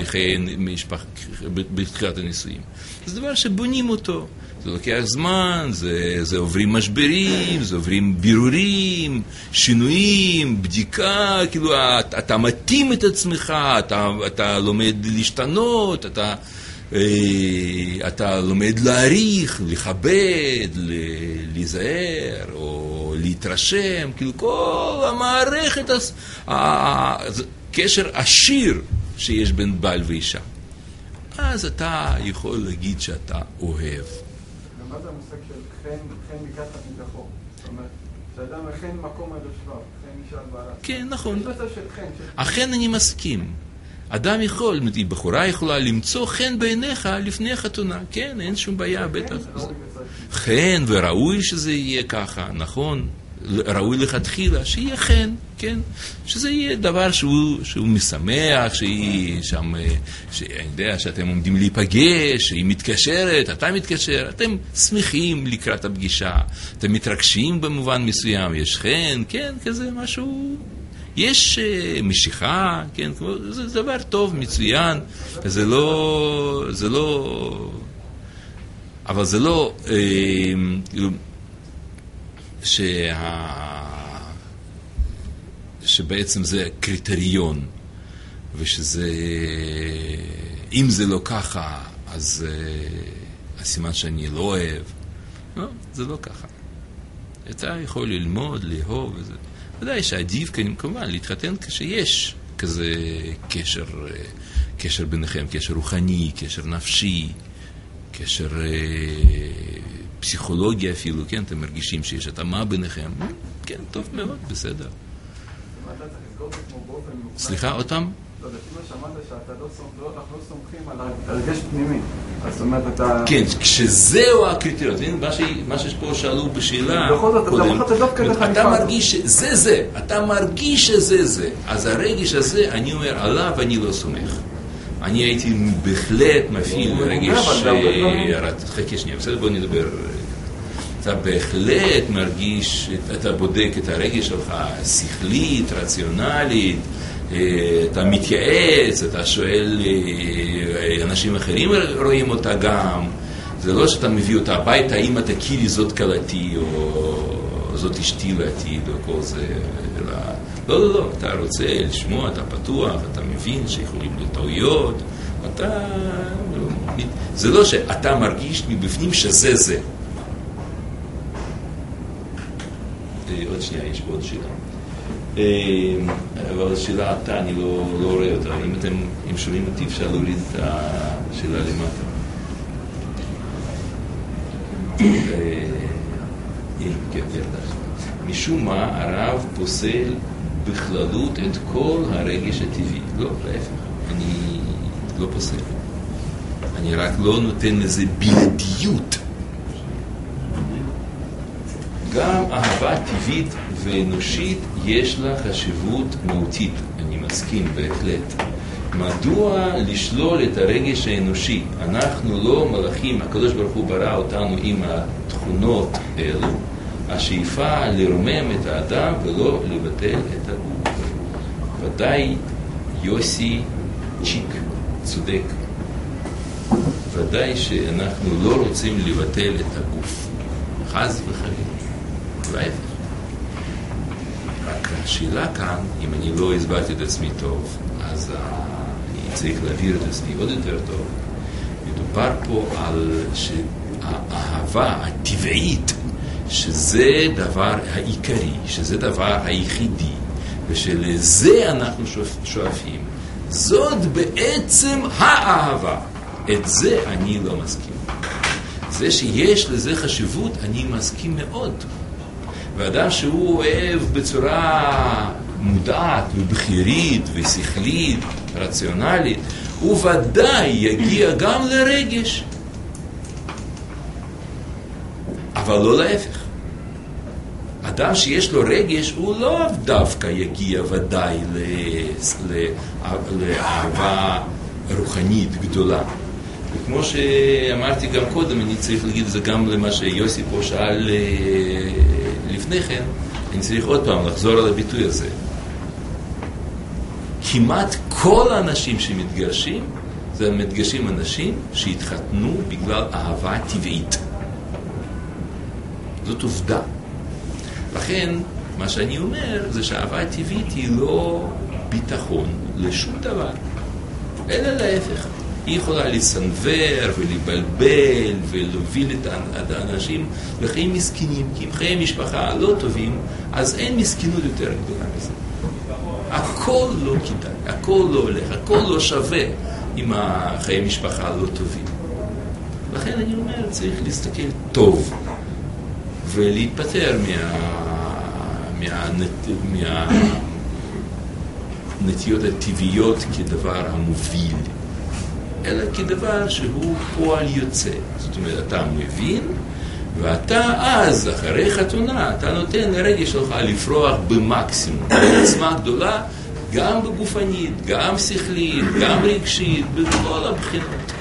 בתחילת הנישואים. זה דבר שבונים אותו. זה לוקח זמן, זה עוברים משברים, זה עוברים בירורים, שינויים, בדיקה, כאילו אתה מתאים את עצמך, אתה לומד להשתנות, אתה לומד להעריך, לכבד, להיזהר או להתרשם, כאילו כל המערכת, קשר עשיר שיש בין בעל ואישה. אז אתה יכול להגיד שאתה אוהב. מה זה המושג של חן מקחת מתחור? זאת אומרת, שאדם חן מקום עד השבב, חן אישה על בעלה. כן, נכון. יש מצב של חן. אכן אני מסכים. אדם יכול, בחורה יכולה למצוא חן בעיניך לפני החתונה. כן, אין שום בעיה, בטח. חן, וראוי שזה יהיה ככה, נכון? ראוי לכתחילה, שיהיה חן, כן? שזה יהיה דבר שהוא משמח, שהיא שם, שאני יודע שאתם עומדים להיפגש, שהיא מתקשרת, אתה מתקשר, אתם שמחים לקראת הפגישה, אתם מתרגשים במובן מסוים, יש חן, כן, כזה משהו, יש משיכה, כן, זה דבר טוב, מצוין, זה לא, אבל זה לא, שבעצם זה קריטריון, ושזה, אם זה לא ככה, אז הסימן שאני לא אוהב. לא, זה לא ככה. אתה יכול ללמוד, לאהוב, וזה. ודאי שעדיף כמובן להתחתן כשיש כזה קשר ביניכם, קשר רוחני, קשר נפשי, קשר פסיכולוגי אפילו, כן? אתם מרגישים שיש התאמה ביניכם, כן, טוב מאוד, בסדר. סליחה, עוד פעם? לא, לפי מה שאמרת שאנחנו לא סומכים על הרגש פנימי. אז זאת אומרת, אתה... כן, כשזהו הקריטריון, מה שפה שאלו בשאלה קודם, אתה מרגיש שזה זה, אתה מרגיש שזה זה, אז הרגש הזה, אני אומר, עליו אני לא סומך. אני הייתי בהחלט מפעיל רגש, חכה שנייה, בסדר, בוא נדבר. אתה בהחלט מרגיש, אתה בודק את הרגש שלך, שכלית, רציונלית, אתה מתייעץ, אתה שואל, אנשים אחרים רואים אותה גם, זה לא שאתה מביא אותה הביתה, אם אתה תכירי זאת קלתי, או זאת אשתי לעתיד, או כל זה, לא, אתה רוצה לשמוע, אתה פתוח, אתה מבין שיכולים להיות טעויות, זה לא שאתה מרגיש מבפנים שזה זה. עוד שנייה, יש פה עוד שאלה. אבל השאלה אתה, אני לא רואה אותה. אם אתם שומעים אותי, אפשר להוריד את השאלה למטה. משום מה הרב פוסל בכללות את כל הרגש הטבעי. לא, להפך. אני לא פוסל. אני רק לא נותן לזה בלעדיות. גם אהבה טבעית ואנושית יש לה חשיבות מהותית, אני מסכים בהחלט. מדוע לשלול את הרגש האנושי? אנחנו לא מלאכים, הקדוש ברוך הוא ברא אותנו עם התכונות אלו, השאיפה לרומם את האדם ולא לבטל את הגוף. ודאי יוסי צ'יק צודק. ודאי שאנחנו לא רוצים לבטל את הגוף. חס וחלילה. להפך. רק השאלה כאן, אם אני לא הסברתי את עצמי טוב, אז אני צריך להעביר את עצמי עוד יותר טוב. מדובר פה על האהבה הטבעית, שזה דבר העיקרי, שזה דבר היחידי, ושלזה אנחנו שואפים. זאת בעצם האהבה. את זה אני לא מסכים. זה שיש לזה חשיבות, אני מסכים מאוד. ואדם שהוא אוהב בצורה מודעת ובחירית ושכלית, רציונלית, הוא ודאי יגיע גם לרגש. אבל לא להפך. אדם שיש לו רגש, הוא לא דווקא יגיע ודאי לאהבה רוחנית גדולה. וכמו שאמרתי גם קודם, אני צריך להגיד את זה גם למה שיוסי פה שאל לפני כן, אני צריך עוד פעם לחזור על הביטוי הזה. כמעט כל האנשים שמתגרשים, זה מתגרשים אנשים שהתחתנו בגלל אהבה טבעית. זאת עובדה. לכן, מה שאני אומר זה שהאהבה הטבעית היא לא ביטחון לשום דבר, אלא להפך. היא יכולה לסנבר ולבלבל ולהוביל את האנשים לחיים מסכנים, כי אם חיי משפחה לא טובים, אז אין מסכנות יותר גדולה מזה. הכל לא כדאי, הכל לא הולך, הכל לא שווה אם החיי משפחה לא טובים. לכן אני אומר, צריך להסתכל טוב ולהתפטר מהנטיות הטבעיות כדבר המוביל, אלא כדבר שהוא פועל יוצא. זאת אומרת, אתה מבין, ואתה אז, אחרי חתונה, אתה נותן לרגש שלך לפרוח במקסימום, בעצמה גדולה, גם בגופנית, גם שכלית, גם רגשית, בכל הבחינות.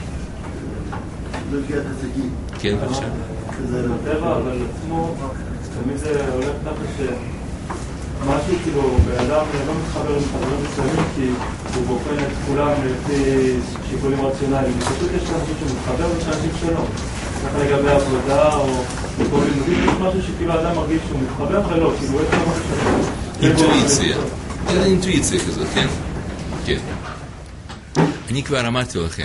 כן, בבקשה. זה בטבע, אבל עצמו, תמיד זה הולך תחת משהו, כאילו, באדם לא מתחבר עם חברים מסוימים, כי הוא בוחן את כולם לפי שיקולים רציונליים. פשוט יש אנשים שמתחבר ואנשים שלא. ככה לגבי עבודה או בכל לימודים, יש משהו שכאילו האדם מרגיש שהוא מתחבר ולא, כאילו יש לו משהו שלא. אינטואיציה. אין אינטואיציה כזאת, כן? כן. אני כבר אמרתי לכם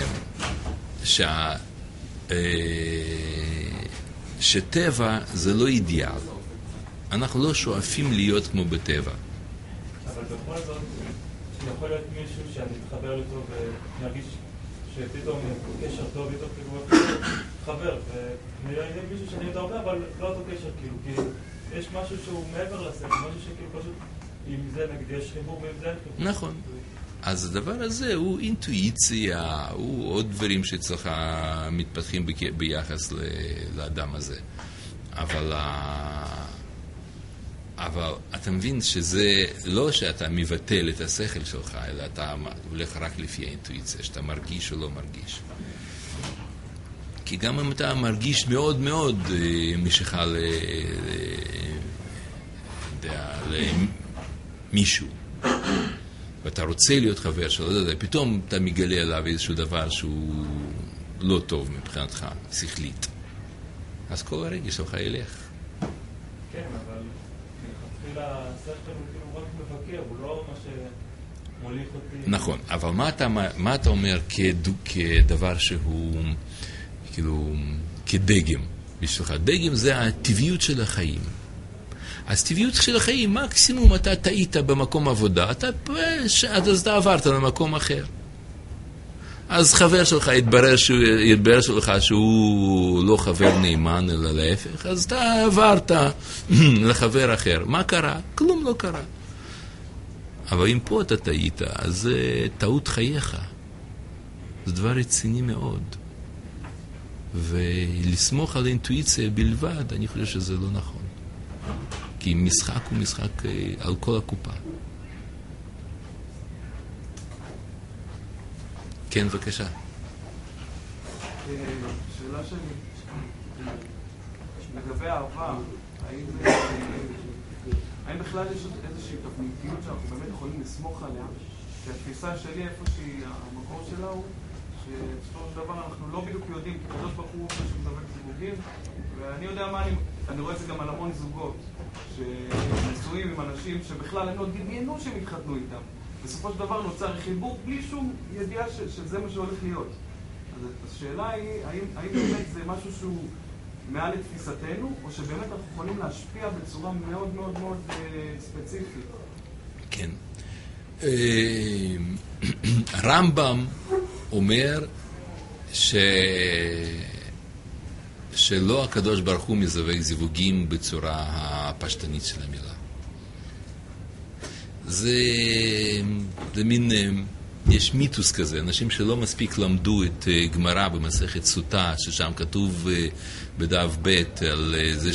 שטבע זה לא אידיאל. אנחנו לא שואפים להיות כמו בטבע. אבל בכל זאת, שיכול להיות מישהו שאני מתחבר איתו ונרגיש שפתאום קשר טוב איתו, כאילו חבר, ונראה מישהו שאני יודע הרבה, אבל לא אותו קשר, כאילו, כי יש משהו שהוא מעבר לסדר, משהו שכאילו פשוט, עם זה נגיד יש חיבור ועם זה... נכון. אז הדבר הזה הוא אינטואיציה, הוא עוד דברים שאצלך מתפתחים ביחס לאדם הזה. אבל אתה מבין שזה לא שאתה מבטל את השכל שלך, אלא אתה הולך רק לפי האינטואיציה, שאתה מרגיש או לא מרגיש. כי גם אם אתה מרגיש מאוד מאוד משיכה למישהו, ואתה רוצה להיות חבר שלו, פתאום אתה מגלה עליו איזשהו דבר שהוא לא טוב מבחינתך, שכלית. אז כל הרגש שלך ילך. כן, אבל מלכתחילה השכל הוא כאילו רק מבקר, הוא לא מה שמוליך אותי. נכון, אבל מה אתה אומר כדבר שהוא כאילו כדגם בשבילך? דגם זה הטבעיות של החיים. אז טבעיות של החיים, מקסימום אתה טעית במקום עבודה, אז אתה עברת למקום אחר. אז חבר שלך יתברר שלך שהוא לא חבר נאמן אלא להפך, אז אתה עברת לחבר אחר. מה קרה? כלום לא קרה. אבל אם פה אתה טעית, אז זה טעות חייך. זה דבר רציני מאוד. ולסמוך על אינטואיציה בלבד, אני חושב שזה לא נכון. כי משחק הוא משחק על כל הקופה. כן, בבקשה. שאלה שלי, לגבי העבר, האם בכלל יש איזושהי תבניתיות שאנחנו באמת יכולים לסמוך עליה? כי התפיסה שלי, איפה שהמקור שלה הוא, שבסופו של דבר אנחנו לא בדיוק יודעים, כי קדוש ברוך הוא שמדבר זיווגים, ואני יודע מה אני רואה את זה גם על המון זוגות, שנשואים עם אנשים שבכלל הם לא דמיינו שהם התחתנו איתם. בסופו של דבר נוצר חיבור בלי שום ידיעה שזה מה שהולך להיות. אז השאלה היא, האם באמת זה משהו שהוא מעל לתפיסתנו, או שבאמת אנחנו יכולים להשפיע בצורה מאוד מאוד מאוד ספציפית? כן. הרמב"ם אומר שלא הקדוש ברוך הוא מזווג זיווגים בצורה הפשטנית של המילה. זה מין, יש מיתוס כזה, אנשים שלא מספיק למדו את גמרא במסכת סוטה, ששם כתוב בדף ב' על זה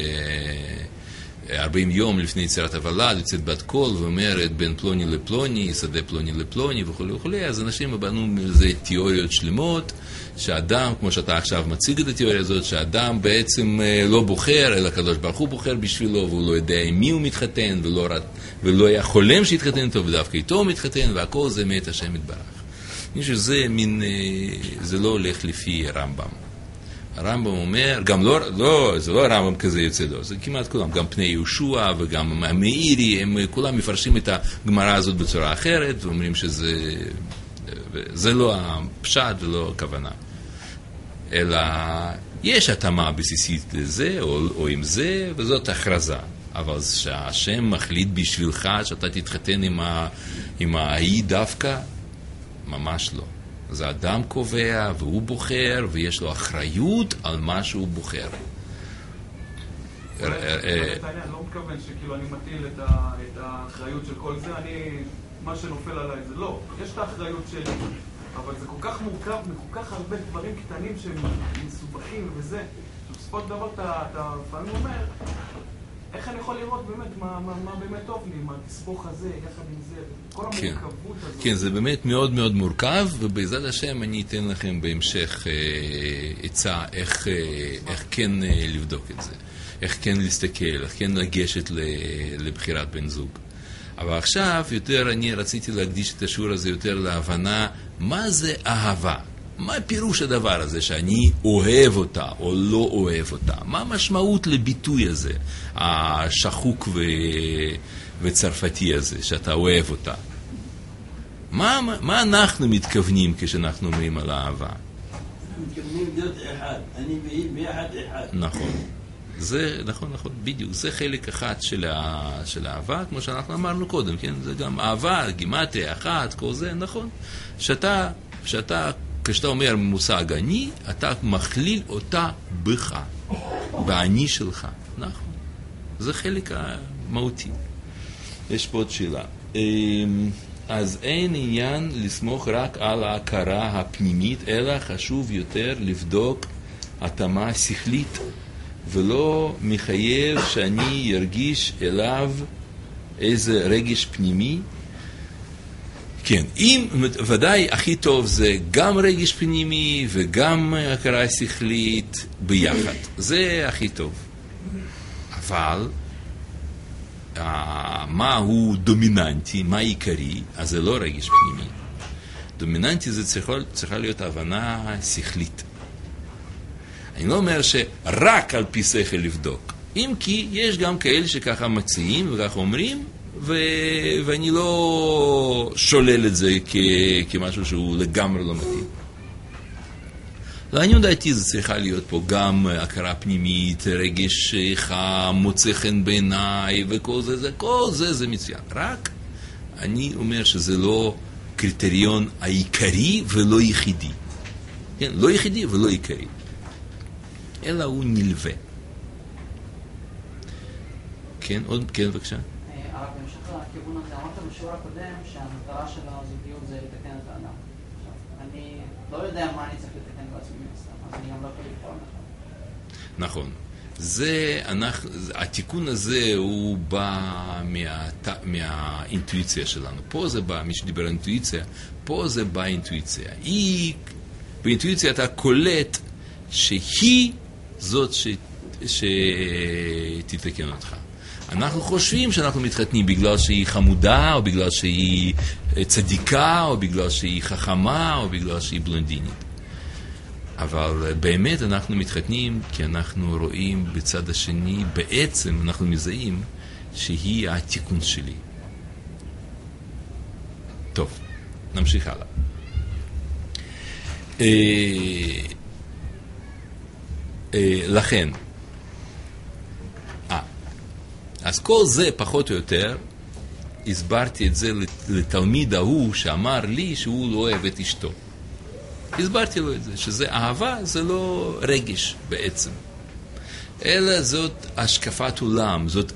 40 יום לפני יצירת הוולד, יוצאת בת קול ואומרת בין פלוני לפלוני, שדה פלוני לפלוני וכו' וכו'. אז אנשים בנו מזה תיאוריות שלמות, שאדם, כמו שאתה עכשיו מציג את התיאוריה הזאת, שאדם בעצם לא בוחר, אלא הקדוש ברוך הוא בוחר בשבילו, והוא לא יודע עם מי הוא מתחתן, ולא היה חולם שיתחתן איתו, ודווקא איתו הוא מתחתן, והכל זה מאת השם יתברך. אני חושב שזה מין, זה לא הולך לפי רמב"ם. הרמב"ם אומר, גם זה לא הרמב"ם כזה יוצא לו, זה כמעט כולם, גם פני יהושע וגם המאירי, הם כולם מפרשים את הגמרא הזאת בצורה אחרת, ואומרים שזה לא הפשט ולא הכוונה. אלא יש התאמה בסיסית לזה או עם זה, וזאת הכרזה. אבל שהשם מחליט בשבילך שאתה תתחתן עם ההיא דווקא, ממש לא. אז האדם קובע והוא בוחר ויש לו אחריות על מה שהוא בוחר. אני לא מתכוון שכאילו אני מטיל את האחריות של כל זה, מה שנופל עליי זה לא. יש את האחריות שלי, אבל זה כל כך מורכב מכל כך הרבה דברים קטנים שהם מסובכים וזה. בסופו של דבר אתה לפעמים אומר, איך אני יכול לראות באמת מה באמת טוב לי, מה תסבוך הזה, יחד עם זה, כל המורכבות הזאת. כן, זה באמת מאוד מאוד מורכב, ובעזרת השם אני אתן לכם בהמשך עצה איך כן לבדוק את זה, איך כן להסתכל, איך כן לגשת לבחירת בן זוג. אבל עכשיו יותר אני רציתי להקדיש את השיעור הזה יותר להבנה מה זה אהבה. מה פירוש הדבר הזה שאני אוהב אותה או לא אוהב אותה? מה המשמעות לביטוי הזה, השחוק וצרפתי הזה, שאתה אוהב אותה? מה אנחנו מתכוונים כשאנחנו אומרים על אהבה? מתכוונים להיות אחד, אני והיא ביחד אחד. נכון. זה, נכון, בדיוק, זה חלק אחד של האהבה, כמו שאנחנו אמרנו קודם, כן? זה גם אהבה, גימטריה, אחת, כל זה, נכון? כשאתה אומר מושג אני, אתה מכליל אותה בך, באני שלך, נכון? זה חלק המהותי. יש פה עוד שאלה. אז אין עניין לסמוך רק על ההכרה הפנימית, אלא חשוב יותר לבדוק התאמה שכלית, ולא מחייב שאני ארגיש אליו איזה רגש פנימי. כן, ודאי הכי טוב זה גם רגש פנימי וגם הכרה שכלית ביחד. זה הכי טוב. אבל מה הוא דומיננטי, מה עיקרי, אז זה לא רגש פנימי. דומיננטי זה צריכה להיות הבנה שכלית. אני לא אומר שרק על פי שכל לבדוק. אם כי יש גם כאלה שככה מציעים וככה אומרים, ואני לא שולל את זה כמשהו שהוא לגמרי לא מתאים. לעניות דעתי זה צריכה להיות פה גם הכרה פנימית, רגש חם, מוצא חן בעיניי וכל זה, כל זה מצוין. רק אני אומר שזה לא קריטריון העיקרי ולא יחידי. כן, לא יחידי ולא עיקרי. אלא הוא נלווה. כן, עוד, כן, בבקשה. הרב, בהמשך לכיוון הזה, אמרת בשיעור הקודם שהמטרה של הזוגיות זה לתקן את האדם. אני לא יודע מה אני צריך לתקן בעצמי מסתם, אז אני גם לא יכול לבחור נכון. נכון. התיקון הזה הוא בא מהאינטואיציה שלנו. פה זה בא, מי שדיבר על אינטואיציה, פה זה בא אינטואיציה. באינטואיציה אתה קולט שהיא זאת שתתקן אותך. אנחנו חושבים שאנחנו מתחתנים בגלל שהיא חמודה, או בגלל שהיא צדיקה, או בגלל שהיא חכמה, או בגלל שהיא בלונדינית. אבל באמת אנחנו מתחתנים כי אנחנו רואים בצד השני, בעצם אנחנו מזהים שהיא התיקון שלי. טוב, נמשיך הלאה. לכן, אז כל זה פחות או יותר, הסברתי את זה לתלמיד ההוא שאמר לי שהוא לא אוהב את אשתו. הסברתי לו את זה, שזה אהבה, זה לא רגש בעצם. אלא זאת השקפת עולם, זאת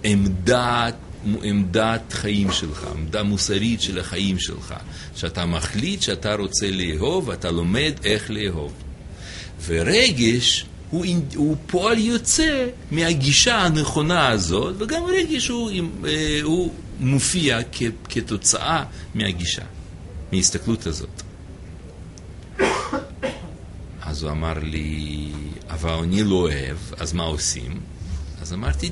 עמדת חיים שלך, עמדה מוסרית של החיים שלך. שאתה מחליט שאתה רוצה לאהוב, אתה לומד איך לאהוב. ורגש הוא פועל יוצא מהגישה הנכונה הזאת, וגם רגש הוא מופיע כתוצאה מהגישה, מההסתכלות הזאת. אז הוא אמר לי, אבל אני לא אוהב, אז מה עושים? אז אמרתי,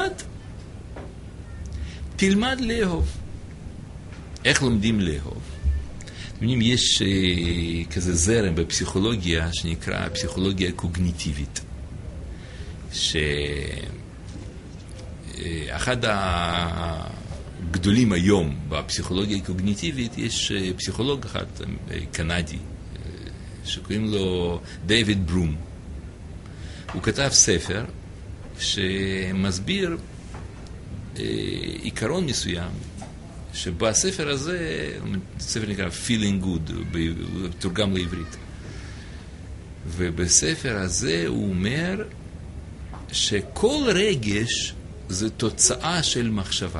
תלמד לאהוב. איך לומדים לאהוב? יש כזה זרם בפסיכולוגיה שנקרא פסיכולוגיה קוגניטיבית, שאחד הגדולים היום בפסיכולוגיה הקוגניטיבית, יש פסיכולוג אחד קנדי שקוראים לו דיוויד ברום. הוא כתב ספר שמסביר עיקרון מסוים, שבספר הזה, ספר נקרא Feeling Good, הוא תורגם לעברית. ובספר הזה הוא אומר שכל רגש זה תוצאה של מחשבה.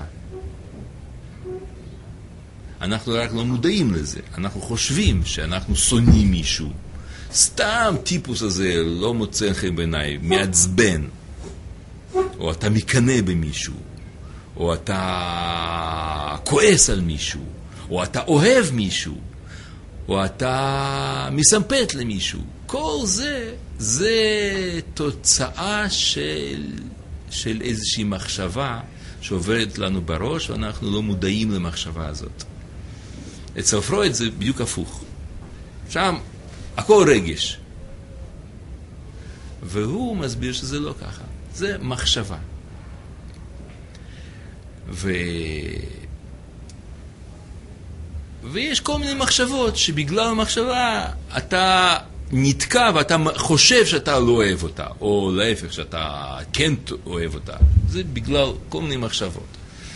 אנחנו רק לא מודעים לזה. אנחנו חושבים שאנחנו שונאים מישהו. סתם טיפוס הזה לא מוצא חן בעיניי, מעצבן. או אתה מקנא במישהו. או אתה כועס על מישהו. או אתה אוהב מישהו. או אתה מסמפת למישהו. כל זה תוצאה של איזושהי מחשבה שעוברת לנו בראש, ואנחנו לא מודעים למחשבה הזאת. אצל פרויד זה בדיוק הפוך. שם הכל רגש. והוא מסביר שזה לא ככה. זה מחשבה. ויש כל מיני מחשבות שבגלל המחשבה אתה נתקע ואתה חושב שאתה לא אוהב אותה, או להפך שאתה כן אוהב אותה. זה בגלל כל מיני מחשבות.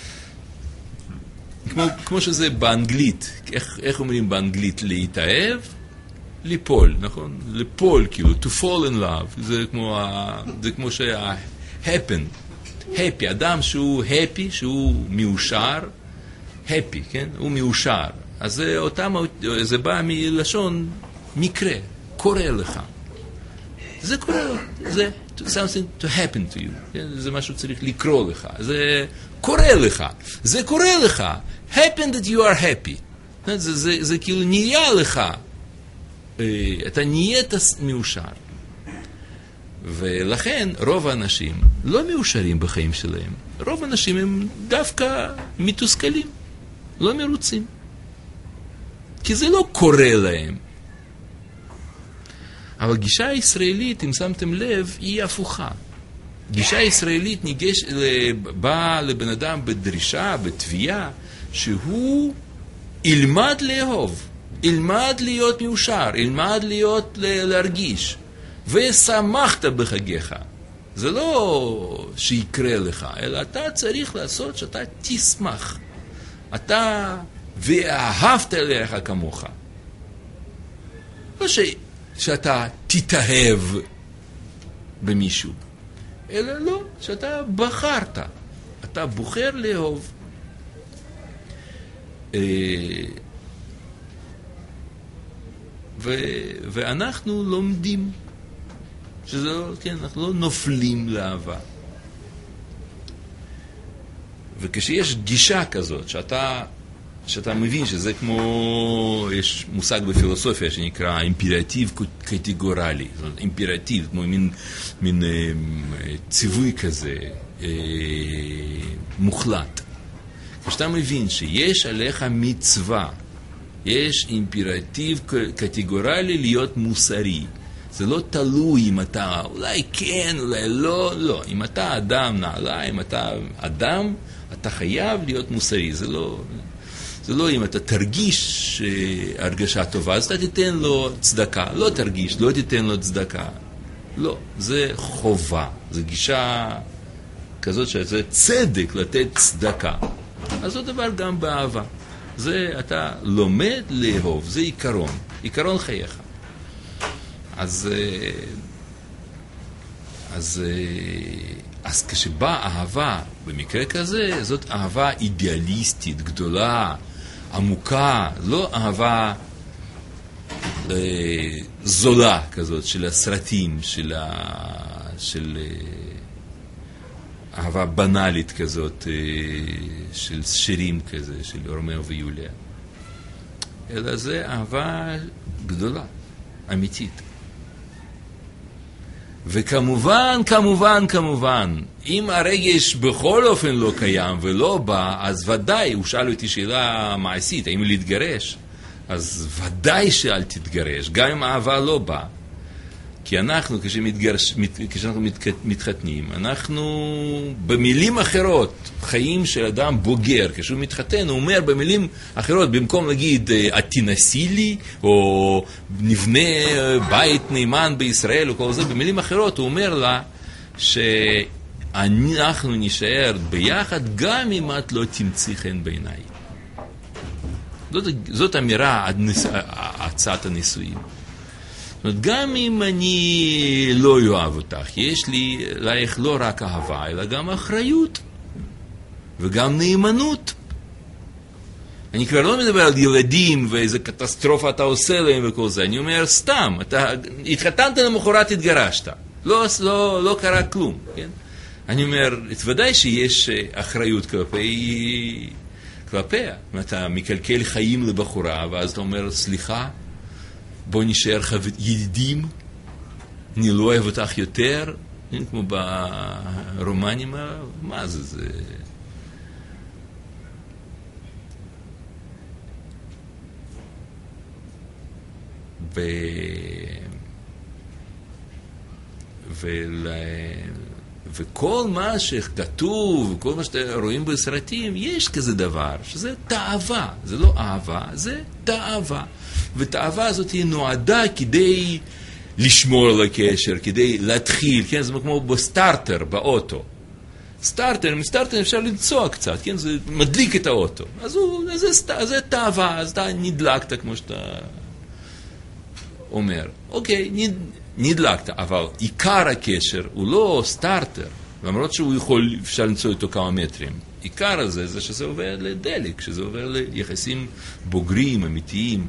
כמו שזה באנגלית, איך אומרים באנגלית להתאהב? ליפול, נכון? ליפול, כאילו, to fall in love. זה כמו happen, happy, אדם שהוא happy, שהוא מאושר, happy, כן? הוא מאושר. אז זה בא מלשון מקרה, קורה לך. זה קורה, זה something to happen to you. כן? זה משהו צריך לקרוא לך. זה קורה לך. זה קורה לך. happen that you are happy. זה כאילו נהיה לך. אתה נהיית מאושר. ולכן רוב האנשים לא מאושרים בחיים שלהם. רוב האנשים הם דווקא מתוסכלים, לא מרוצים. כי זה לא קורה להם. אבל גישה הישראלית, אם שמתם לב, היא הפוכה. גישה ישראלית באה לבן אדם בדרישה, בתביעה, שהוא ילמד לאהוב, ילמד להיות מאושר, ילמד להרגיש. ושמחת בחגיך. זה לא שיקרה לך, אלא אתה צריך לעשות שאתה תשמח. אתה ואהבת אליך כמוך. לא שאתה תתאהב במישהו, אלא לא, שאתה בחרת. אתה בוחר לאהוב. ואנחנו לומדים. שזה, כן, אנחנו לא נופלים לאהבה. וכשיש גישה כזאת, שאתה מבין שזה כמו, יש מושג בפילוסופיה שנקרא אימפרטיב קטגורלי, זאת אומרת, אימפרטיב, כמו מין ציווי כזה, מוחלט. כשאתה מבין שיש עליך מצווה, יש אימפרטיב קטגורלי להיות מוסרי. זה לא תלוי אם אתה, אולי כן, אולי לא, לא. אם אתה אדם נעלה, אם אתה אדם, אתה חייב להיות מוסרי. זה לא אם אתה תרגיש הרגשה טובה, אז אתה תיתן לו צדקה. לא תרגיש, לא תיתן לו צדקה. לא, זה חובה. זה גישה כזאת שזה צדק לתת צדקה. אז זה דבר גם באהבה. זה אתה לומד לאהוב, זה עיקרון, עיקרון חייך. אז כשבאה אהבה במקרה כזה, זאת אהבה אידיאליסטית, גדולה, עמוקה, לא אהבה זולה כזאת של הסרטים, של אהבה בנאלית כזאת, של שירים כזה, של רומאו ויוליה. אלא זה אהבה גדולה, אמיתית. וכמובן, אם הרגש בכל אופן לא קיים ולא בא, אז ודאי, הוא שאל אותי שאלה מעשית, האם להתגרש? אז ודאי שאל תתגרש, גם אם האהבה לא באה. כי אנחנו, כשאנחנו מתחתנים, אנחנו במילים אחרות, חיים של אדם בוגר, כשהוא מתחתן, הוא אומר במילים אחרות, במקום להגיד, את תנסי לי, או נבנה בית נאמן בישראל, או כל זה, במילים אחרות, הוא אומר לה, שאנחנו נשאר ביחד, גם אם את לא תמצאי חן בעיניי. זאת אמירה, הצעת הנישואים. זאת אומרת, גם אם אני לא אוהב אותך, יש לי לך לא רק אהבה, אלא גם אחריות, וגם נאמנות. אני כבר לא מדבר על ילדים ואיזה קטסטרופה אתה עושה להם וכל זה, אני אומר סתם, אתה התחתנת למחרת התגרשת, לא קרה כלום, כן? אני אומר, ודאי שיש אחריות כלפיה. אתה מקלקל חיים לבחורה, ואז אתה אומר, סליחה, בוא נשאר ידידים, אני לא אוהב אותך יותר, כמו ברומנים, מה זה? וכל מה שכתוב, כל מה שאתם רואים בסרטים, יש כזה דבר, שזה תאווה. זה לא אהבה, זה תאווה. ותאווה הזאת היא נועדה כדי לשמור על הקשר, כדי להתחיל, כן? זה כמו בסטארטר, באוטו. מסטארטר אפשר לנסוע קצת, כן? זה מדליק את האוטו. אז זה תאווה, אז אתה נדלקת, כמו שאתה אומר. אוקיי, נדלקת, אבל עיקר הקשר הוא לא סטארטר, למרות שהוא אפשר למצוא איתו כמה מטרים. עיקר הזה זה שזה עובר לדלק, שזה עובר ליחסים בוגרים, אמיתיים.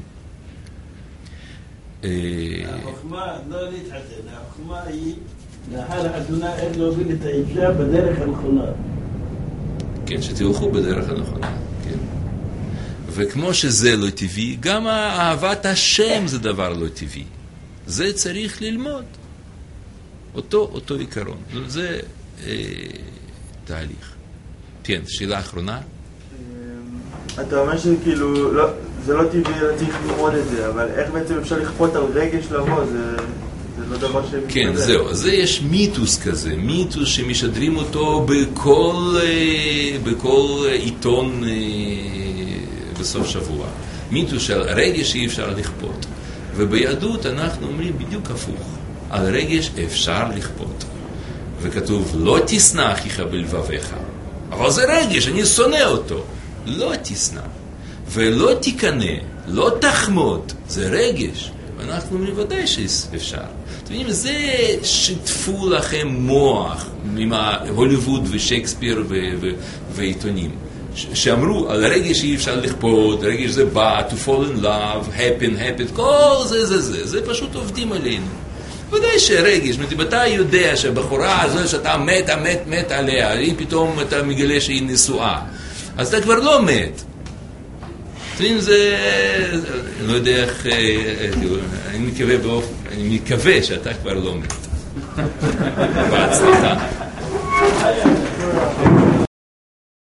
החוכמה לא להתחתן, החוכמה היא לאחר החתונה איך להוביל את האישה בדרך הנכונה. כן, שתלכו בדרך הנכונה, כן. וכמו שזה לא טבעי, גם אהבת השם זה דבר לא טבעי. זה צריך ללמוד. אותו עיקרון. זה תהליך. כן, שאלה אחרונה. אתה אומר שכאילו, זה לא טבעי, לא צריך ללמוד את זה, אבל איך בעצם אפשר לכפות על רגש לבוא? זה לא דבר שמתקבל. כן, זהו. אז יש מיתוס כזה, מיתוס שמשדרים אותו בכל עיתון בסוף שבוע. מיתוס של רגש אי אפשר לכפות. וביהדות אנחנו אומרים בדיוק הפוך. על רגש אפשר לכפות. וכתוב, לא תשנא אחיך בלבביך. אבל זה רגש, אני שונא אותו. לא תשנא. ולא תקנא, לא תחמוד. זה רגש. ואנחנו אומרים, ודאי שאפשר. אתם יודעים, זה שטפו לכם מוח עם הוליווד ושייקספיר ועיתונים. שאמרו, על רגש אי אפשר לכפות, רגש זה בא, to fall in love, happen, כל זה פשוט עובדים עלינו. ודאי שרגש, אתה יודע שהבחורה הזו שאתה מת עליה, היא פתאום אתה מגלה שהיא נשואה, אז אתה כבר לא מת. זה, אני לא יודע איך, אני מקווה שאתה כבר לא מת. בהצלחה.